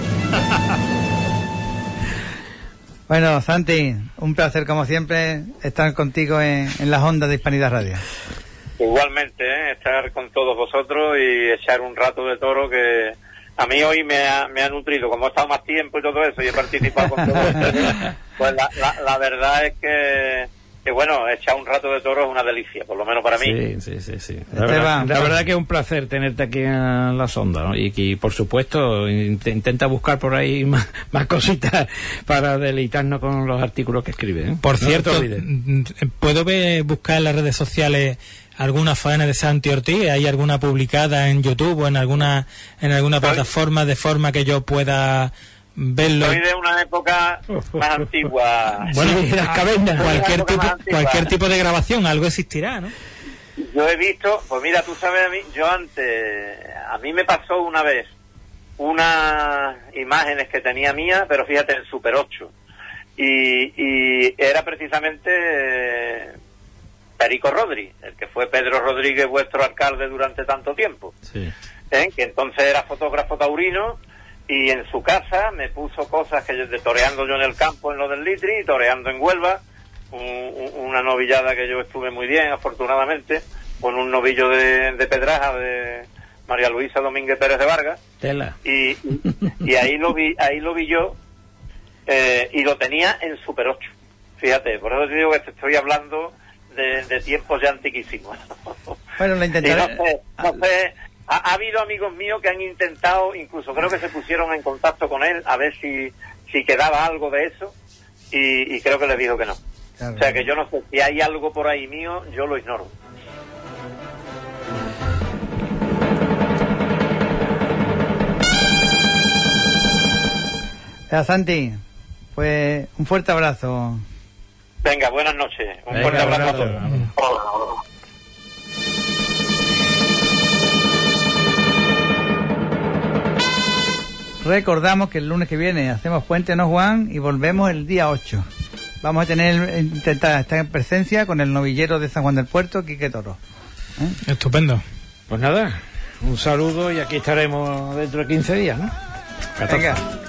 Bueno, Santi, un placer como siempre estar contigo en, en las ondas de Hispanidad Radio. Igualmente, ¿eh? estar con todos vosotros y echar un rato de toro que a mí hoy me ha, me ha nutrido. Como he estado más tiempo y todo eso y he participado con todos ustedes, pues la, la, la verdad es que, que, bueno, echar un rato de toro es una delicia, por lo menos para mí. Sí, sí, sí. sí. La, verdad, la verdad que es un placer tenerte aquí en la sonda, ¿no? Y que, por supuesto, intenta buscar por ahí más, más cositas para deleitarnos con los artículos que escribes, ¿eh? Por no cierto, ¿puedo ver, buscar en las redes sociales alguna faena de Santi Ortiz? ¿Hay alguna publicada en YouTube o en alguna en alguna plataforma de forma que yo pueda verlo? Soy de una época más antigua. Bueno, sí, las cavernas. Cualquier tipo, cualquier tipo de grabación, algo existirá, ¿no? Yo he visto, pues mira, tú sabes, a mí, yo antes, a mí me pasó una vez unas imágenes que tenía mía, pero fíjate, en Super ocho. Y, y era precisamente Perico Rodríguez, el que fue Pedro Rodríguez, vuestro alcalde durante tanto tiempo. Sí. ¿Eh? Que entonces era fotógrafo taurino. Y en su casa me puso cosas que de toreando yo en el campo en lo del Litri, toreando en Huelva, un, un, una novillada que yo estuve muy bien, afortunadamente, con un novillo de, de Pedraja de María Luisa Domínguez Pérez de Vargas. Tela. Y, y, y ahí lo vi, ahí lo vi yo, eh, y lo tenía en Super ocho. Fíjate, por eso te digo que te estoy hablando de, de tiempos ya antiquísimos. Bueno, la intentaré. Y no sé, no sé, ha, ha habido amigos míos que han intentado, incluso creo que se pusieron en contacto con él a ver si, si quedaba algo de eso, y, y creo que le dijo que no. Claro. O sea que yo no sé si hay algo por ahí mío, yo lo ignoro. Ya, Santi, pues un fuerte abrazo. Venga, buenas noches. Un Venga, fuerte abrazo a abrazo. todos. Recordamos que el lunes que viene hacemos puente, ¿no, Juan? Y volvemos el día ocho. Vamos a tener, intentar estar en presencia con el novillero de San Juan del Puerto, Quique Toro. ¿Eh? Estupendo. Pues nada, un saludo y aquí estaremos dentro de quince días, ¿no? Venga.